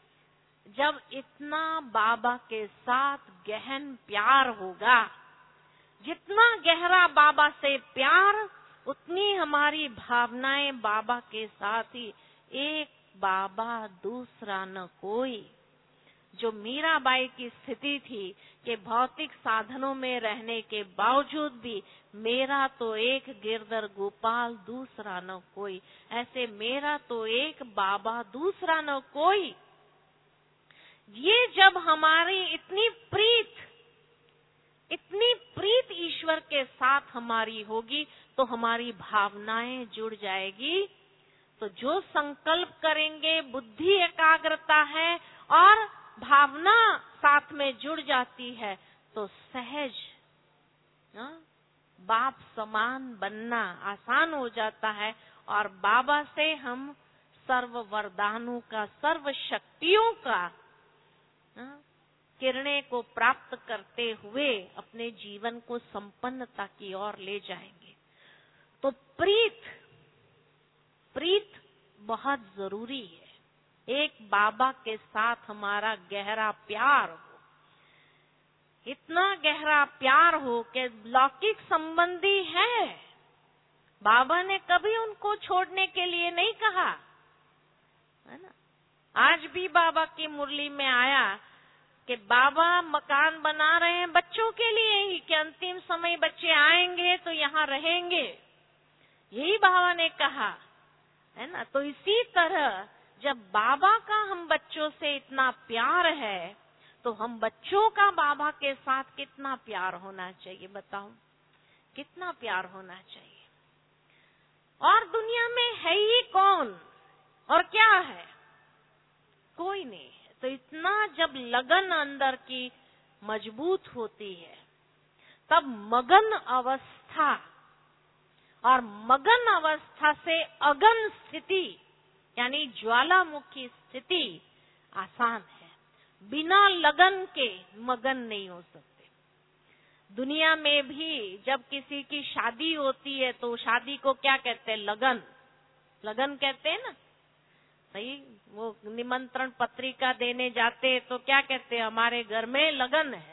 जब इतना बाबा के साथ गहन प्यार होगा। जितना गहरा बाबा से प्यार, उतनी हमारी भावनाएं बाबा के साथ ही। एक बाबा दूसरा न कोई। जो मीराबाई की स्थिति थी कि भौतिक साधनों में रहने के बावजूद भी मेरा तो एक गिरधर गोपाल दूसरा न कोई, ऐसे मेरा तो एक बाबा दूसरा न कोई। ये जब हमारी इतनी प्रीत इतनी प्रीत ईश्वर के साथ हमारी होगी तो हमारी भावनाएं जुड़ जाएगी। तो जो संकल्प करेंगे, बुद्धि एकाग्रता है और भावना साथ में जुड़ जाती है तो सहज ना, बाप समान बनना आसान हो जाता है। और बाबा से हम सर्व वरदानों का, सर्व शक्तियों का ना, किरणें को प्राप्त करते हुए अपने जीवन को संपन्नता की ओर ले जाएंगे। तो प्रीत प्रीत बहुत जरूरी है। एक बाबा के साथ हमारा गहरा प्यार हो, इतना गहरा प्यार हो कि लौकिक संबंधी है, बाबा ने कभी उनको छोड़ने के लिए नहीं कहा, है ना। आज भी बाबा की मुरली में आया कि बाबा मकान बना रहे हैं बच्चों के लिए ही, कि अंतिम समय बच्चे आएंगे तो यहाँ रहेंगे, यही बाबा ने कहा, है ना। तो इसी तरह जब बाबा का हम बच्चों से इतना प्यार है तो हम बच्चों का बाबा के साथ कितना प्यार होना चाहिए, बताओ, कितना प्यार होना चाहिए। और दुनिया में है ही कौन और क्या है, कोई नहीं है। तो इतना जब लगन अंदर की मजबूत होती है तब मगन अवस्था, और मगन अवस्था से अगन स्थिति यानी ज्वालामुखी स्थिति आसान है। बिना लगन के मगन नहीं हो सकते। दुनिया में भी जब किसी की शादी होती है तो शादी को क्या कहते हैं, लगन लगन कहते हैं ना, सही। वो निमंत्रण पत्रिका देने जाते तो क्या कहते हैं, हमारे घर में लगन है,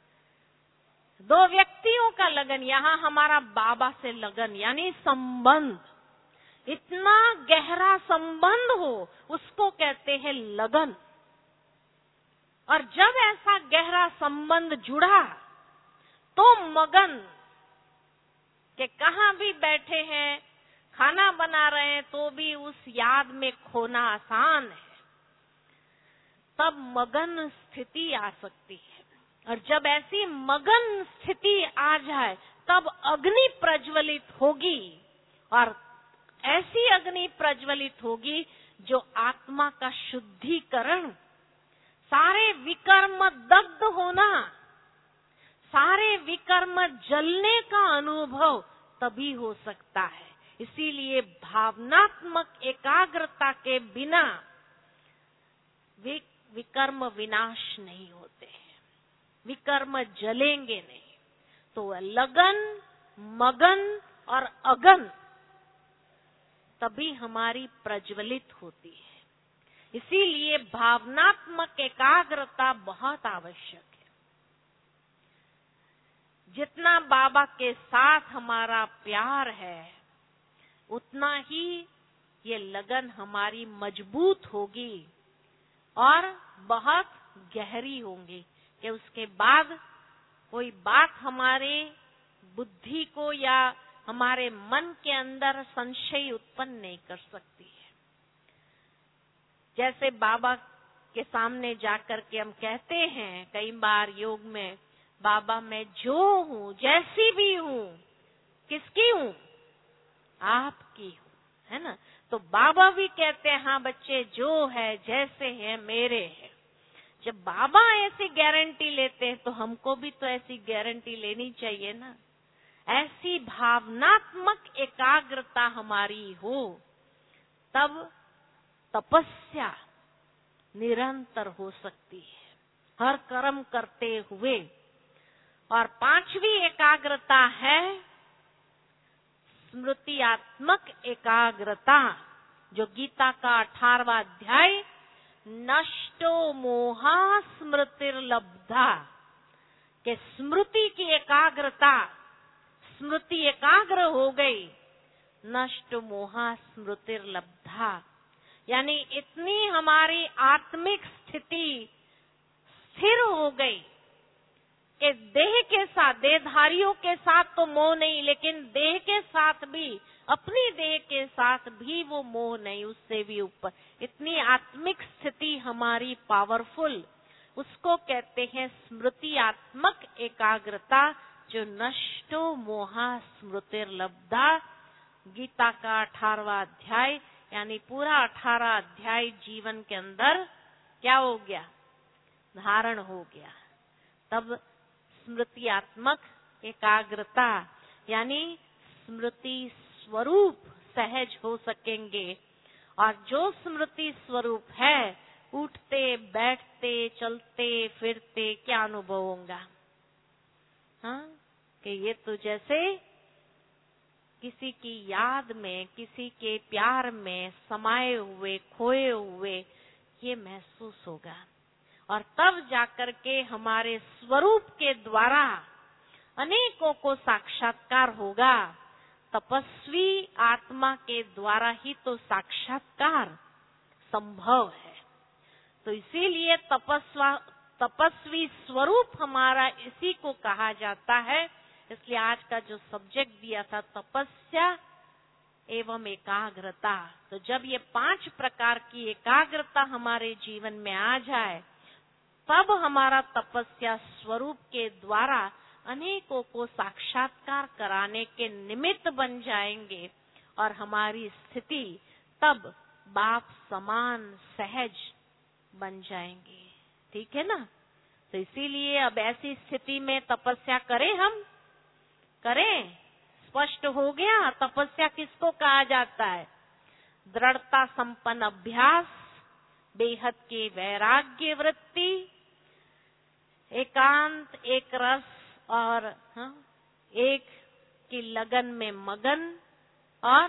दो व्यक्तियों का लगन। यहाँ हमारा बाबा से लगन यानी संबंध, इतना गहरा संबंध हो उसको कहते हैं लगन। और जब ऐसा गहरा संबंध जुड़ा तो मगन के कहाँ भी बैठे हैं, खाना बना रहे हैं तो भी उस याद में खोना आसान है। तब मगन स्थिति आ सकती है। और जब ऐसी मगन स्थिति आ जाए तब अग्नि प्रज्वलित होगी, और ऐसी अग्नि प्रज्वलित होगी जो आत्मा का शुद्धिकरण, सारे विकर्म दग्ध होना, सारे विकर्म जलने का अनुभव तभी हो सकता है। इसीलिए भावनात्मक एकाग्रता के बिना विकर्म विनाश नहीं होते हैं, विकर्म जलेंगे नहीं। तो लगन, मगन और अगन तभी हमारी प्रज्वलित होती है। इसीलिए भावनात्मक एकाग्रता बहुत आवश्यक है। जितना बाबा के साथ हमारा प्यार है, उतना ही ये लगन हमारी मजबूत होगी और बहुत गहरी होंगी कि उसके बाद कोई बात हमारे बुद्धि को या हमारे मन के अंदर संशय उत्पन्न नहीं कर सकती है। जैसे बाबा के सामने जाकर के हम कहते हैं कई बार योग में, बाबा मैं जो हूँ, जैसी भी हूँ, किसकी हूँ? आपकी हूँ, है ना। तो बाबा भी कहते हैं हाँ बच्चे जो है जैसे है मेरे है। जब बाबा ऐसी गारंटी लेते हैं तो हमको भी तो ऐसी गारंटी लेनी चाहिए ना। ऐसी भावनात्मक एकाग्रता हमारी हो तब तपस्या निरंतर हो सकती है, हर कर्म करते हुए। और पांचवी एकाग्रता है स्मृतियात्मक एकाग्रता, जो गीता का अठारहवां अध्याय नष्टो मोहा स्मृतिर्लब्धा, के स्मृति की एकाग्रता, स्मृति एकाग्र हो गई, नष्ट मोहा स्मृतिर्लब्धा, यानी इतनी हमारी आत्मिक स्थिति स्थिर हो गई कि देह के साथ, देहधारियों के साथ तो मोह नहीं, लेकिन देह के साथ भी, अपनी देह के साथ भी वो मोह नहीं, उससे भी ऊपर इतनी आत्मिक स्थिति हमारी पावरफुल, उसको कहते हैं स्मृतियात्मक एकाग्रता, जो नष्टो मोहा स्मृतिर्लब्धा। गीता का अठारहवां अध्याय, यानी पूरा अठारह अध्याय जीवन के अंदर क्या हो गया? धारण हो गया। तब स्मृतियात्मक एकाग्रता यानी स्मृति स्वरूप सहज हो सकेंगे। और जो स्मृति स्वरूप है, उठते बैठते चलते फिरते क्या अनुभव होगा? हाँ, कि ये तो जैसे किसी की याद में, किसी के प्यार में समाये हुए, खोए हुए ये महसूस होगा। और तब जाकर के हमारे स्वरूप के द्वारा अनेकों को साक्षात्कार होगा। तपस्वी आत्मा के द्वारा ही तो साक्षात्कार संभव है। तो इसीलिए तपस्वा तपस्वी स्वरूप हमारा इसी को कहा जाता है। इसलिए आज का जो सब्जेक्ट दिया था तपस्या एवं एकाग्रता, तो जब ये पांच प्रकार की एकाग्रता हमारे जीवन में आ जाए, तब हमारा तपस्या स्वरूप के द्वारा अनेकों को साक्षात्कार कराने के निमित्त बन जाएंगे और हमारी स्थिति तब बाप समान सहज बन जाएंगे। ठीक है ना। तो इसीलिए अब ऐसी स्थिति में तपस्या करें, हम करें। स्पष्ट हो गया तपस्या किसको कहा जाता है? दृढ़ता संपन्न अभ्यास, बेहद के वैराग्य वृत्ति, एकांत, एक रस और हाँ, एक की लगन में मगन और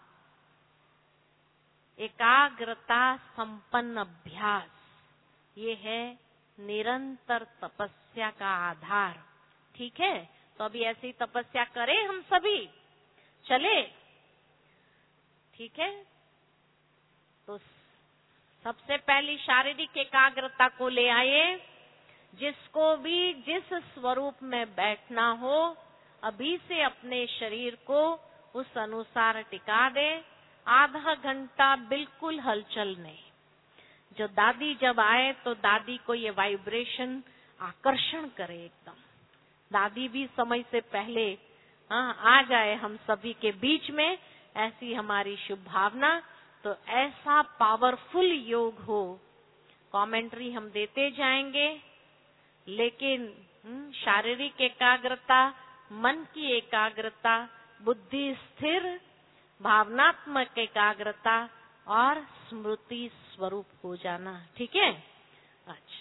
एकाग्रता संपन्न अभ्यास, ये है निरंतर तपस्या का आधार। ठीक है। तो अभी ऐसी तपस्या करें हम सभी, चले। ठीक है। तो सबसे पहली शारीरिक एकाग्रता को ले आए। जिसको भी जिस स्वरूप में बैठना हो, अभी से अपने शरीर को उस अनुसार टिका दे। आधा घंटा बिल्कुल हलचल नहीं। जो दादी जब आए तो दादी को ये वाइब्रेशन आकर्षण करे एकदम। दादी भी समय से पहले हाँ आ जाए हम सभी के बीच में, ऐसी हमारी शुभ भावना। तो ऐसा पावरफुल योग हो। कमेंट्री हम देते जाएंगे, लेकिन शारीरिक एकाग्रता, मन की एकाग्रता, बुद्धि स्थिर, भावनात्मक एकाग्रता और स्मृति स्वरूप हो जाना। ठीक है? अच्छा,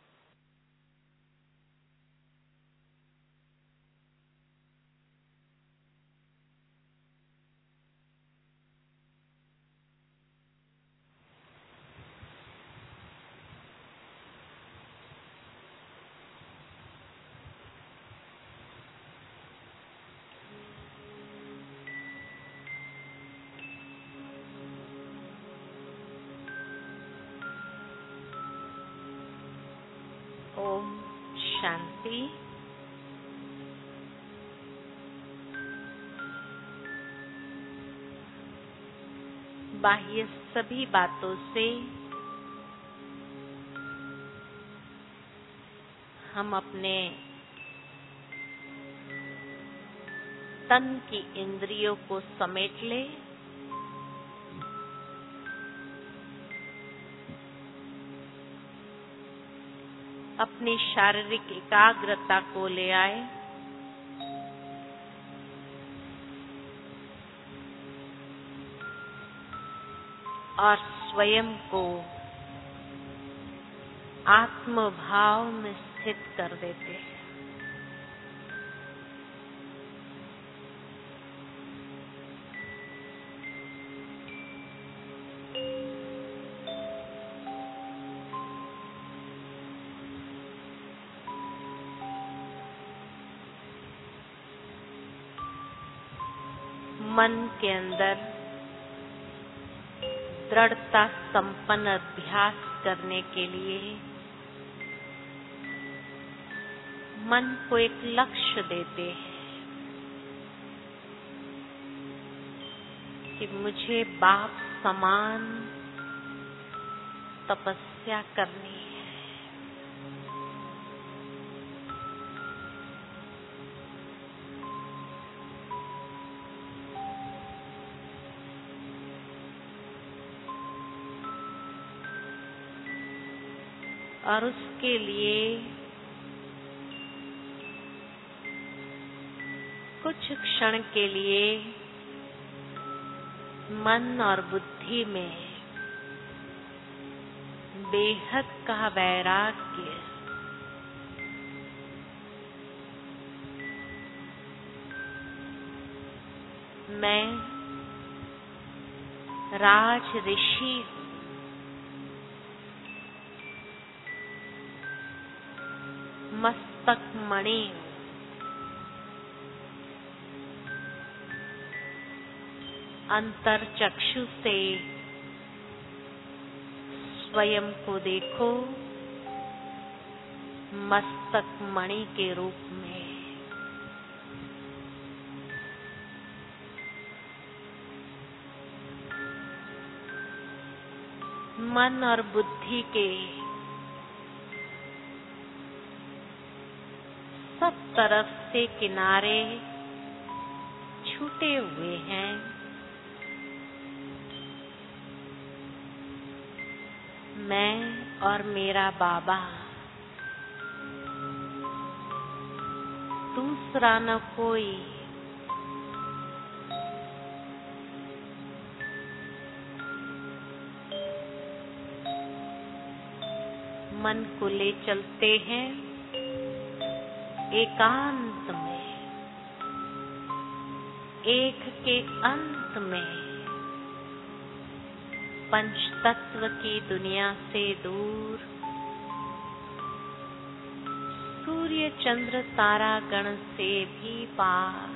ओम शांति। बाह्य सभी बातों से हम अपने तन की इंद्रियों को समेट ले। अपनी शारीरिक एकाग्रता को ले आए। और स्वयं को आत्म भाव में स्थित कर देते हैं। मन के अंदर दृढ़ता संपन्न अभ्यास करने के लिए मन को एक लक्ष्य देते हैं कि मुझे बाप समान तपस्या करनी है। और उसके लिए कुछ क्षण के लिए मन और बुद्धि में बेहद का वैराग्य, मैं राज ऋषि हूँ, मस्तक मणि हूँ, अंतर चक्षु से स्वयं को देखो मस्तक मणि के रूप में। मन और बुद्धि के सब तरफ से किनारे छूटे हुए हैं। मैं और मेरा बाबा, दूसरा न कोई। मन को ले चलते हैं एकांत में, एक के अंत में, पंच तत्व की दुनिया से दूर, सूर्य चंद्र तारा गण से भी पार।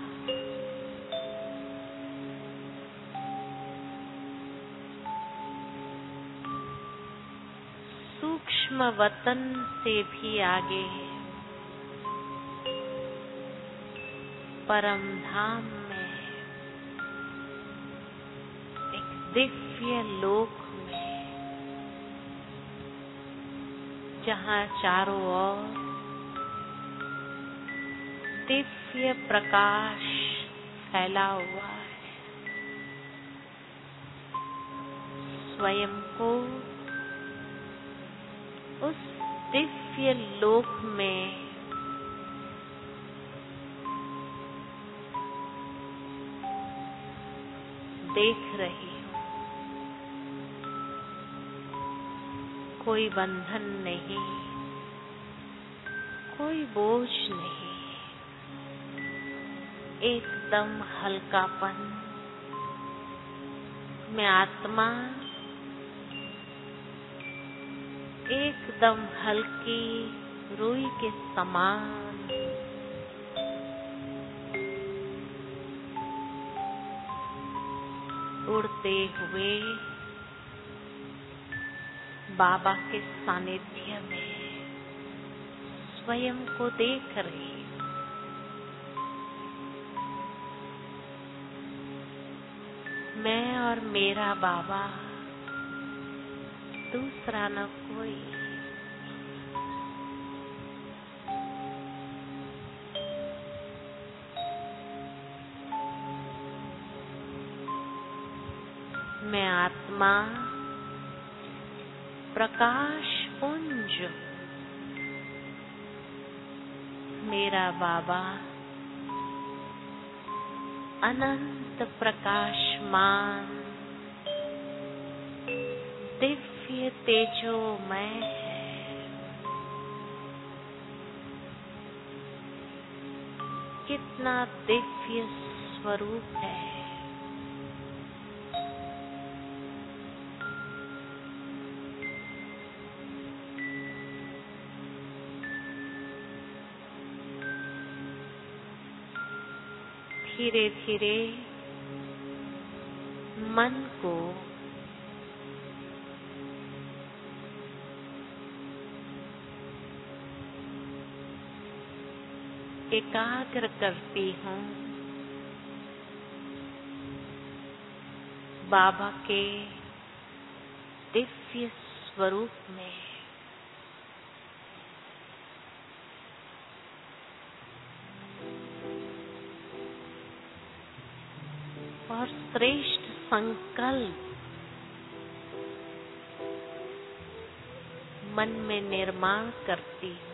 सूक्ष्म वतन से भी आगे, परम धाम में, एक दिव्य लोक में, जहाँ चारों ओर दिव्य प्रकाश फैला हुआ है। स्वयं को उस दिव्य लोक में देख रही हूँ। कोई बंधन नहीं, कोई बोझ नहीं, एकदम हल्कापन में आत्मा एकदम हल्की रुई के समान उड़ते हुए बाबा के सानिध्य में स्वयं को देख रही हूँ। मैं और मेरा बाबा, दूसरा न कोई। मैं आत्मा प्रकाश पुंज, मेरा बाबा अनंत प्रकाशमान दिव्य तेजोमय है। कितना दिव्य स्वरूप है। धीरे धीरे मन को एकाग्र करती हूँ बाबा के दिव्य स्वरूप में। और श्रेष्ठ संकल्प मन में निर्माण करती हूँ।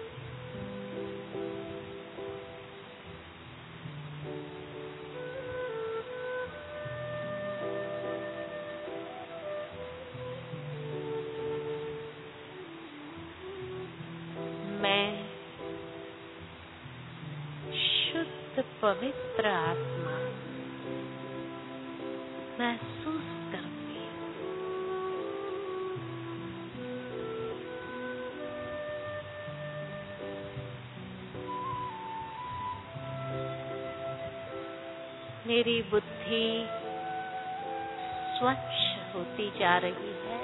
मैं शुद्ध पवित्र आत्मा महसूस करती हूँ। मेरी बुद्धि स्वच्छ होती जा रही है।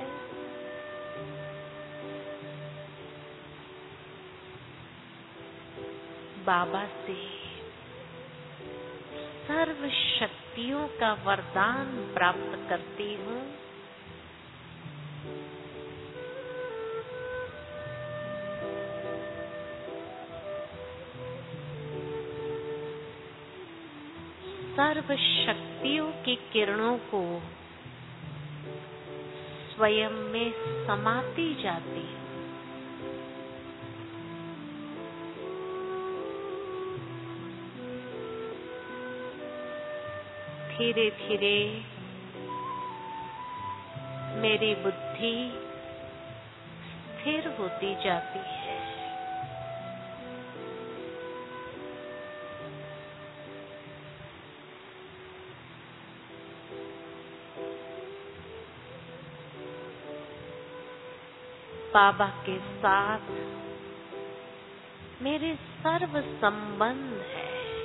बाबा से सर्व शक्तियों का वरदान प्राप्त करती हूँ। सर्व शक्तियों की किरणों को स्वयं में समाती जाती हूँ। धीरे धीरे मेरी बुद्धि स्थिर होती जाती है। बाबा के साथ मेरे सर्व संबंध है।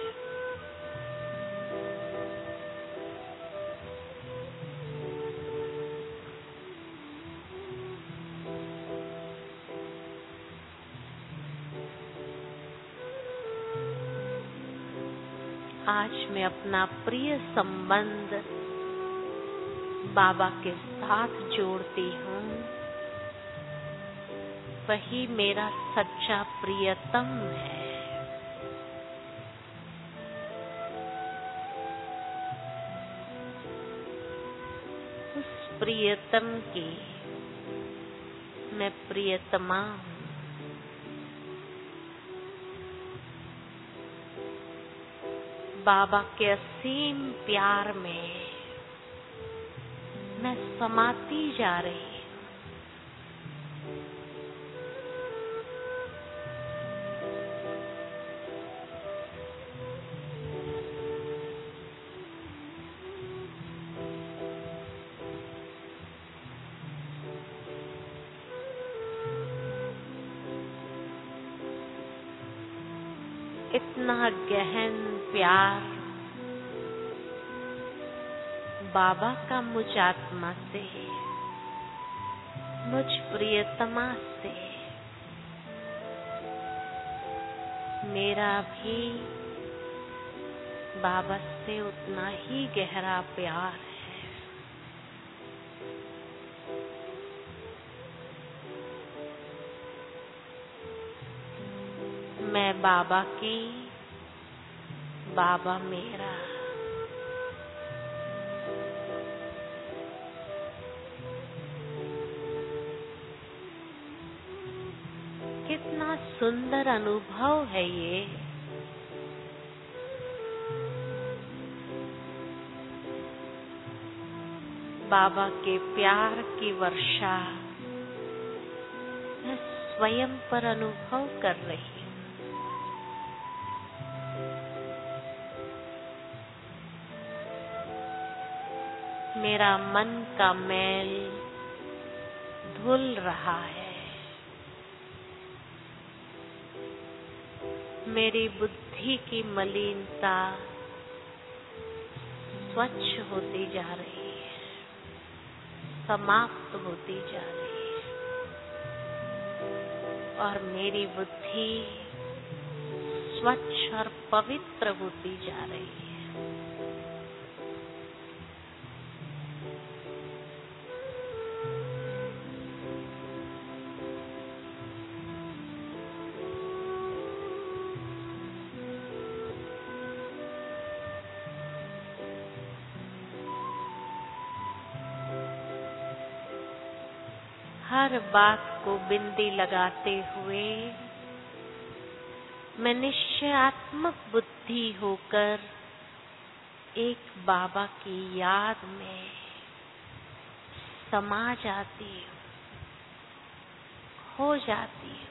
आज मैं अपना प्रिय संबंध बाबा के साथ जोड़ती हूँ। वही मेरा सच्चा प्रियतम है। प्रियतम की मैं प्रियतमा हूँ। बाबा के असीम प्यार में मैं समाती जा रही हूँ। इतना गहन प्यार बाबा का मुझ आत्मा से, मुझ प्रियतमा से, मेरा भी बाबा से उतना ही गहरा प्यार है। मैं बाबा की, बाबा मेरा। कितना सुंदर अनुभव है ये। बाबा के प्यार की वर्षा मैं स्वयं पर अनुभव कर रही हूँ। मेरा मन का मैल धुल रहा है। मेरी बुद्धि की मलिनता स्वच्छ होती जा रही है, समाप्त होती जा रही है और मेरी बुद्धि स्वच्छ और पवित्र होती जा रही है। हर बात को बिंदी लगाते हुए मैं निश्चयात्मक बुद्धि होकर एक बाबा की याद में समा जाती हूँ, हो जाती हूँ।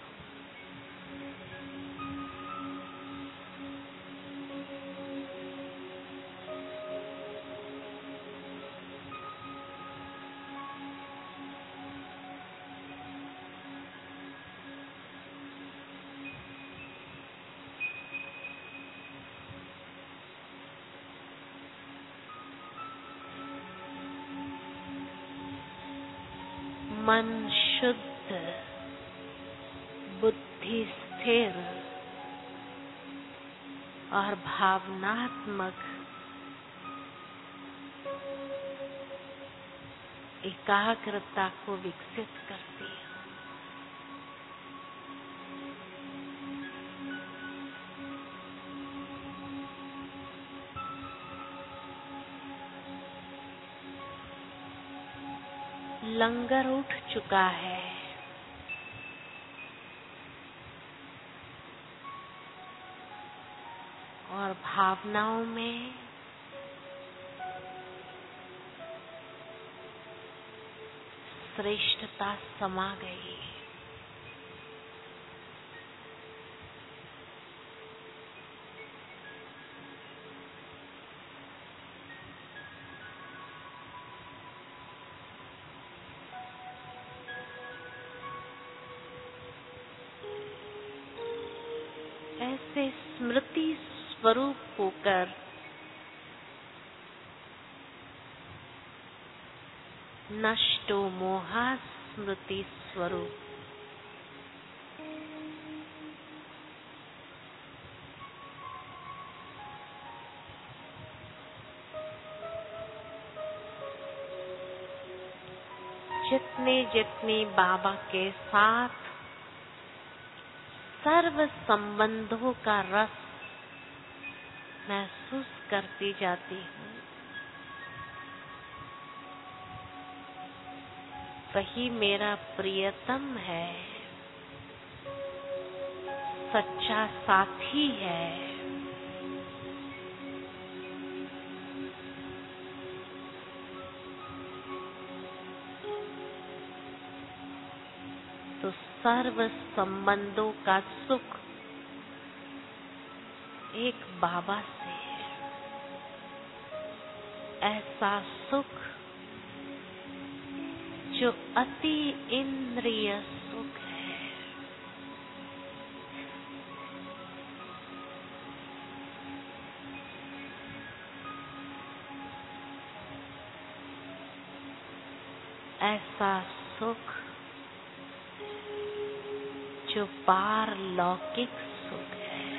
मन शुद्ध, बुद्धि स्थिर और भावनात्मक एकाग्रता को विकसित करती है। लंगर उठ चुका है। और भावनाओं में श्रेष्ठता समा गई। ऐसे स्मृति स्वरूप होकर नष्टो मोहा स्मृति स्वरूप जितने जितने बाबा के साथ सर्व संबंधों का रस महसूस करती जाती हूँ, वही मेरा प्रियतम है, सच्चा साथी है। तो सर्व संबंधों का सुख एक बाबा से है। ऐसा सुख जो अति इंद्रिय सुख है। ऐसा सुख जो पारलौकिक सुख है।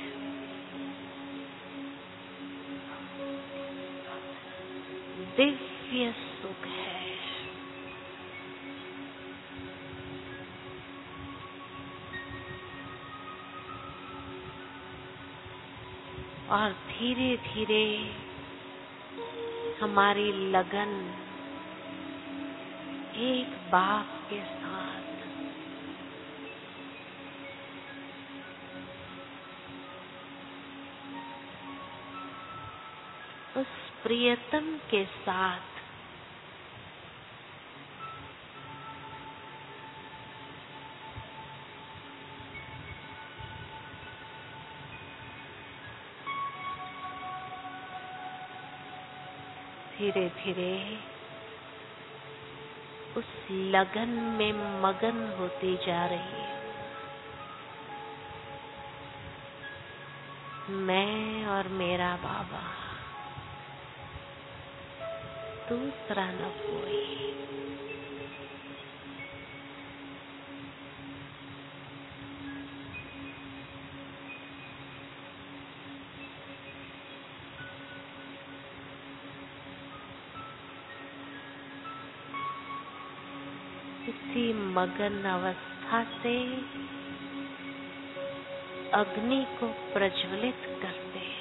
दिव्य सुख है। और धीरे धीरे हमारी लगन एक बाप के साथ उस प्रियतम के साथ धीरे धीरे उस लगन में मगन होती जा रही है। मैं और मेरा बाबा, दूसरा न कोई। इसी मगन अवस्था से अग्नि को प्रज्वलित करते हैं।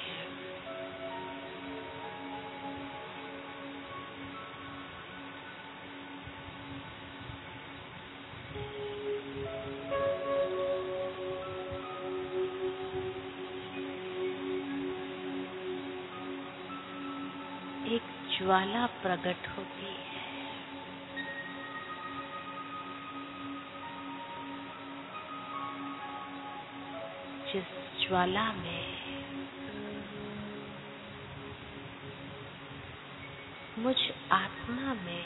एक ज्वाला प्रकट होती है। जिस ज्वाला में मुझ आत्मा में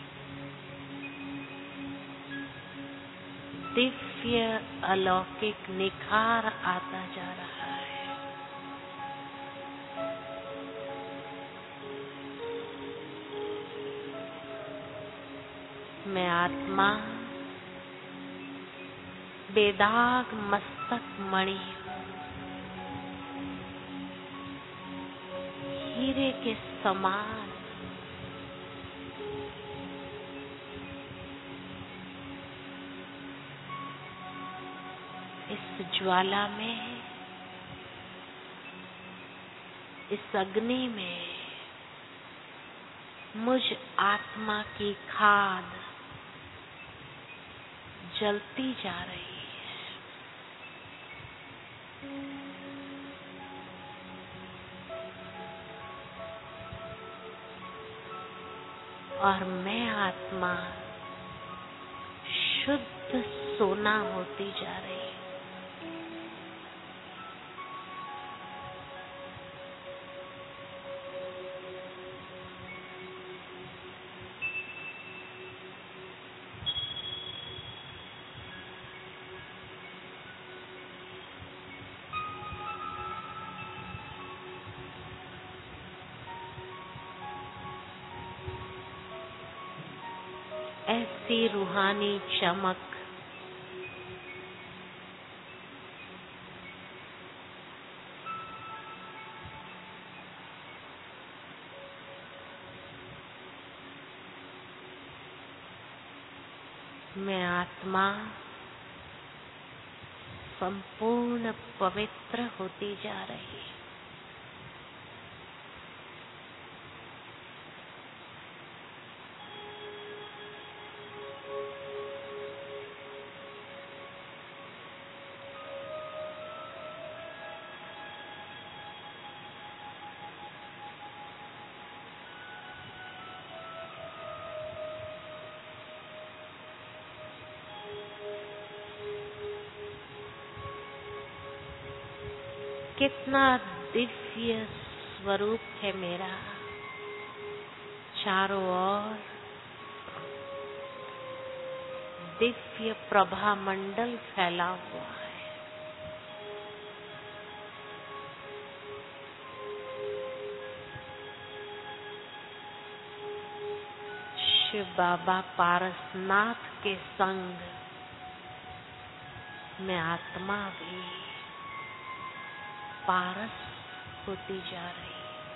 दिव्य अलौकिक निखार आता जा रहा है। मैं आत्मा बेदाग मस्तक मणि हूँ, हीरे के समान। इस ज्वाला में, इस अग्नि में मुझ आत्मा की खाद जलती जा रही है। और मैं आत्मा शुद्ध सोना होती जा रही है। ऐसी रूहानी चमक मैं आत्मा संपूर्ण पवित्र होती जा रही है। कितना दिव्य स्वरूप है मेरा। चारों ओर दिव्य प्रभा मंडल फैला हुआ है। शिव बाबा पारसनाथ के संग में आत्मा भी पारस होती जा रही।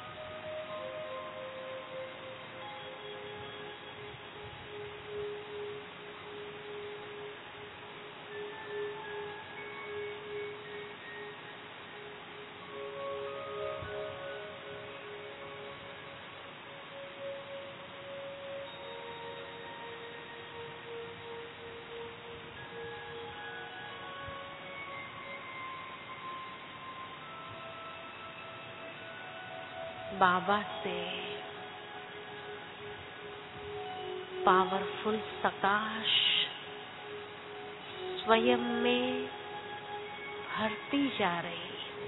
बाबा से पावरफुल प्रकाश स्वयं में भरती जा रही।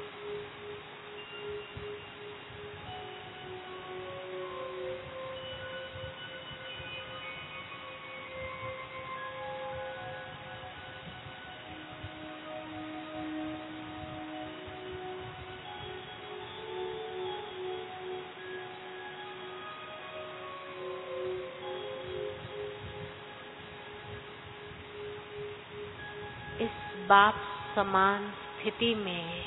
इस बाप समान स्थिति में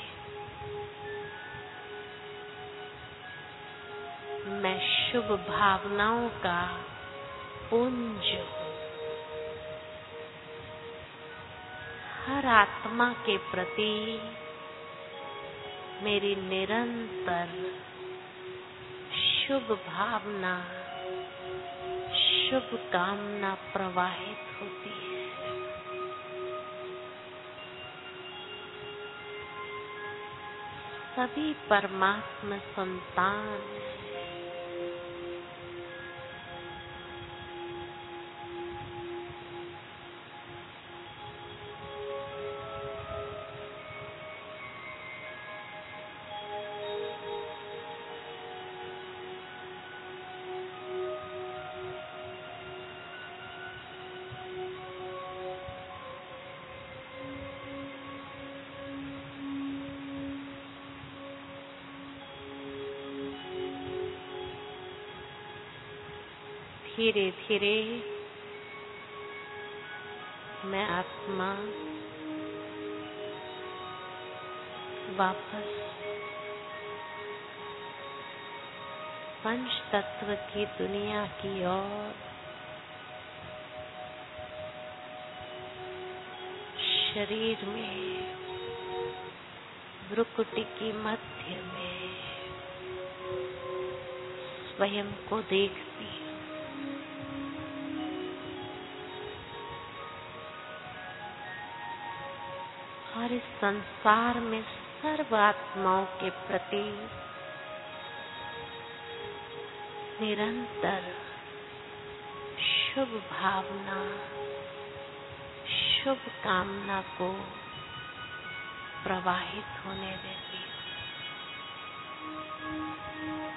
मैं शुभ भावनाओं का पुंज हूँ। हर आत्मा के प्रति मेरी निरंतर शुभ भावना, शुभ कामना प्रवाहित होती है। सभी परमात्मा संतान धीरे धीरे मैं आत्मा वापस पंच तत्व की दुनिया की ओर शरीर में भ्रुकुटी की मध्य में स्वयं को देखती हूँ। और इस संसार में सर्व आत्माओं के प्रति निरंतर शुभ भावना, शुभ कामना को प्रवाहित होने देती हूँ।